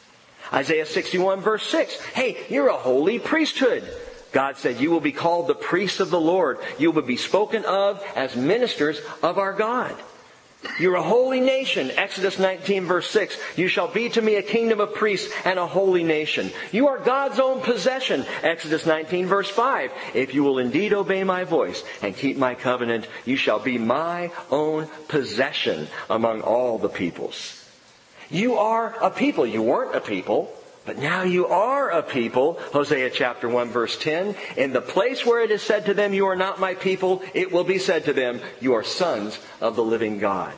Isaiah sixty-one verse six. Hey, you're a holy priesthood. God said you will be called the priests of the Lord. You will be spoken of as ministers of our God. You're a holy nation. Exodus nineteen verse six. You shall be to me a kingdom of priests and a holy nation. You are God's own possession. Exodus nineteen verse five. If you will indeed obey my voice and keep my covenant, you shall be my own possession among all the peoples. You are a people. You weren't a people, but now you are a people. Hosea chapter one verse ten. In the place where it is said to them, you are not my people, it will be said to them, you are sons of the living God.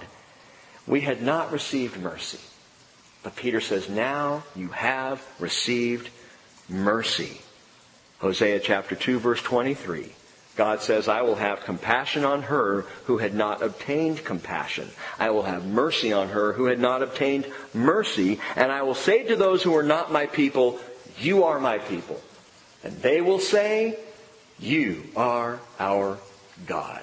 We had not received mercy. But Peter says, now you have received mercy. Hosea chapter two verse twenty-three. God says, I will have compassion on her who had not obtained compassion. I will have mercy on her who had not obtained mercy. And I will say to those who are not my people, you are my people. And they will say, you are our God.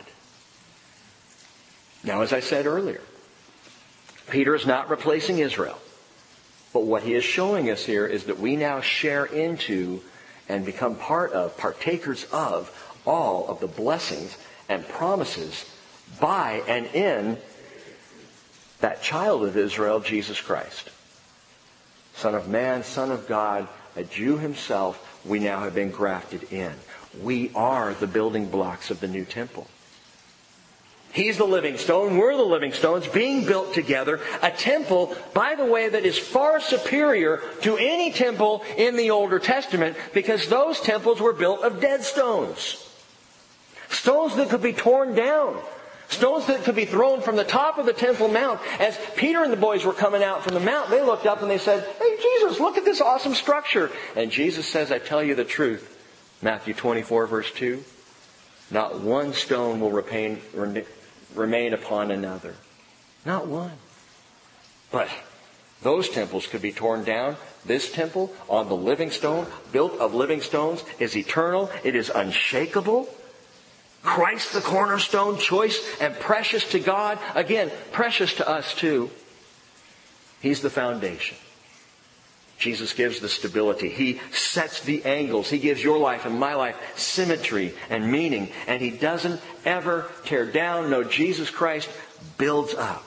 Now, as I said earlier, Peter is not replacing Israel. But what he is showing us here is that we now share into and become part of, partakers of, all of the blessings and promises by and in that child of Israel, Jesus Christ. Son of man, Son of God, a Jew himself, we now have been grafted in. We are the building blocks of the new temple. He's the living stone. We're the living stones being built together. A temple, by the way, that is far superior to any temple in the Older Testament because those temples were built of dead stones. Stones that could be torn down. Stones that could be thrown from the top of the Temple Mount. As Peter and the boys were coming out from the mount, they looked up and they said, hey, Jesus, look at this awesome structure. And Jesus says, I tell you the truth. Matthew twenty-four verse two. Not one stone will remain, remain upon another. Not one. But those temples could be torn down. This temple on the living stone, built of living stones, is eternal. It is unshakable. Christ the cornerstone, choice and precious to God. Again, precious to us too. He's the foundation. Jesus gives the stability. He sets the angles. He gives your life and my life symmetry and meaning. And He doesn't ever tear down. No, Jesus Christ builds up.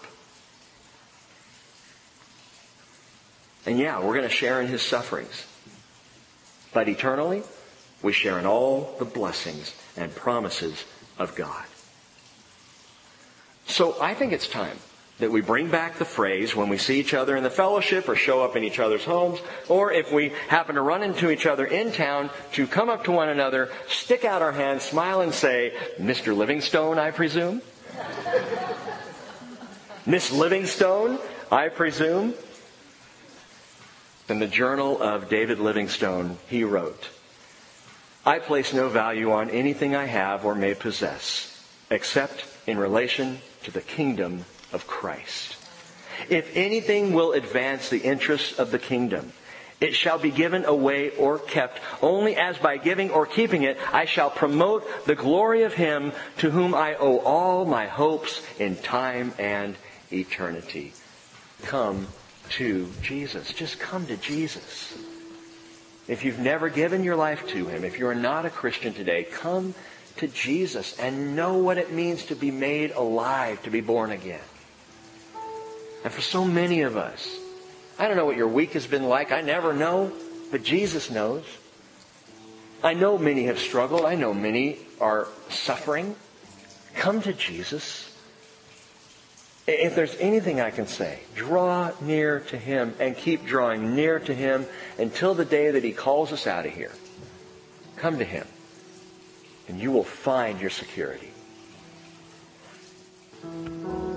And yeah, we're going to share in His sufferings. But eternally, we share in all the blessings and promises of God. So I think it's time that we bring back the phrase when we see each other in the fellowship or show up in each other's homes, or if we happen to run into each other in town, to come up to one another, stick out our hands, smile and say, Mister Livingstone, I presume? Miss Livingstone, I presume? In the journal of David Livingstone, he wrote, I place no value on anything I have or may possess, except in relation to the kingdom of Christ. If anything will advance the interests of the kingdom, it shall be given away or kept only as by giving or keeping it I shall promote the glory of Him to whom I owe all my hopes in time and eternity. Come to Jesus. Just come to Jesus. If you've never given your life to Him, if you're not a Christian today, come to Jesus and know what it means to be made alive, to be born again. And for so many of us, I don't know what your week has been like. I never know, but Jesus knows. I know many have struggled. I know many are suffering. Come to Jesus. If there's anything I can say, draw near to Him and keep drawing near to Him until the day that He calls us out of here. Come to Him, and you will find your security.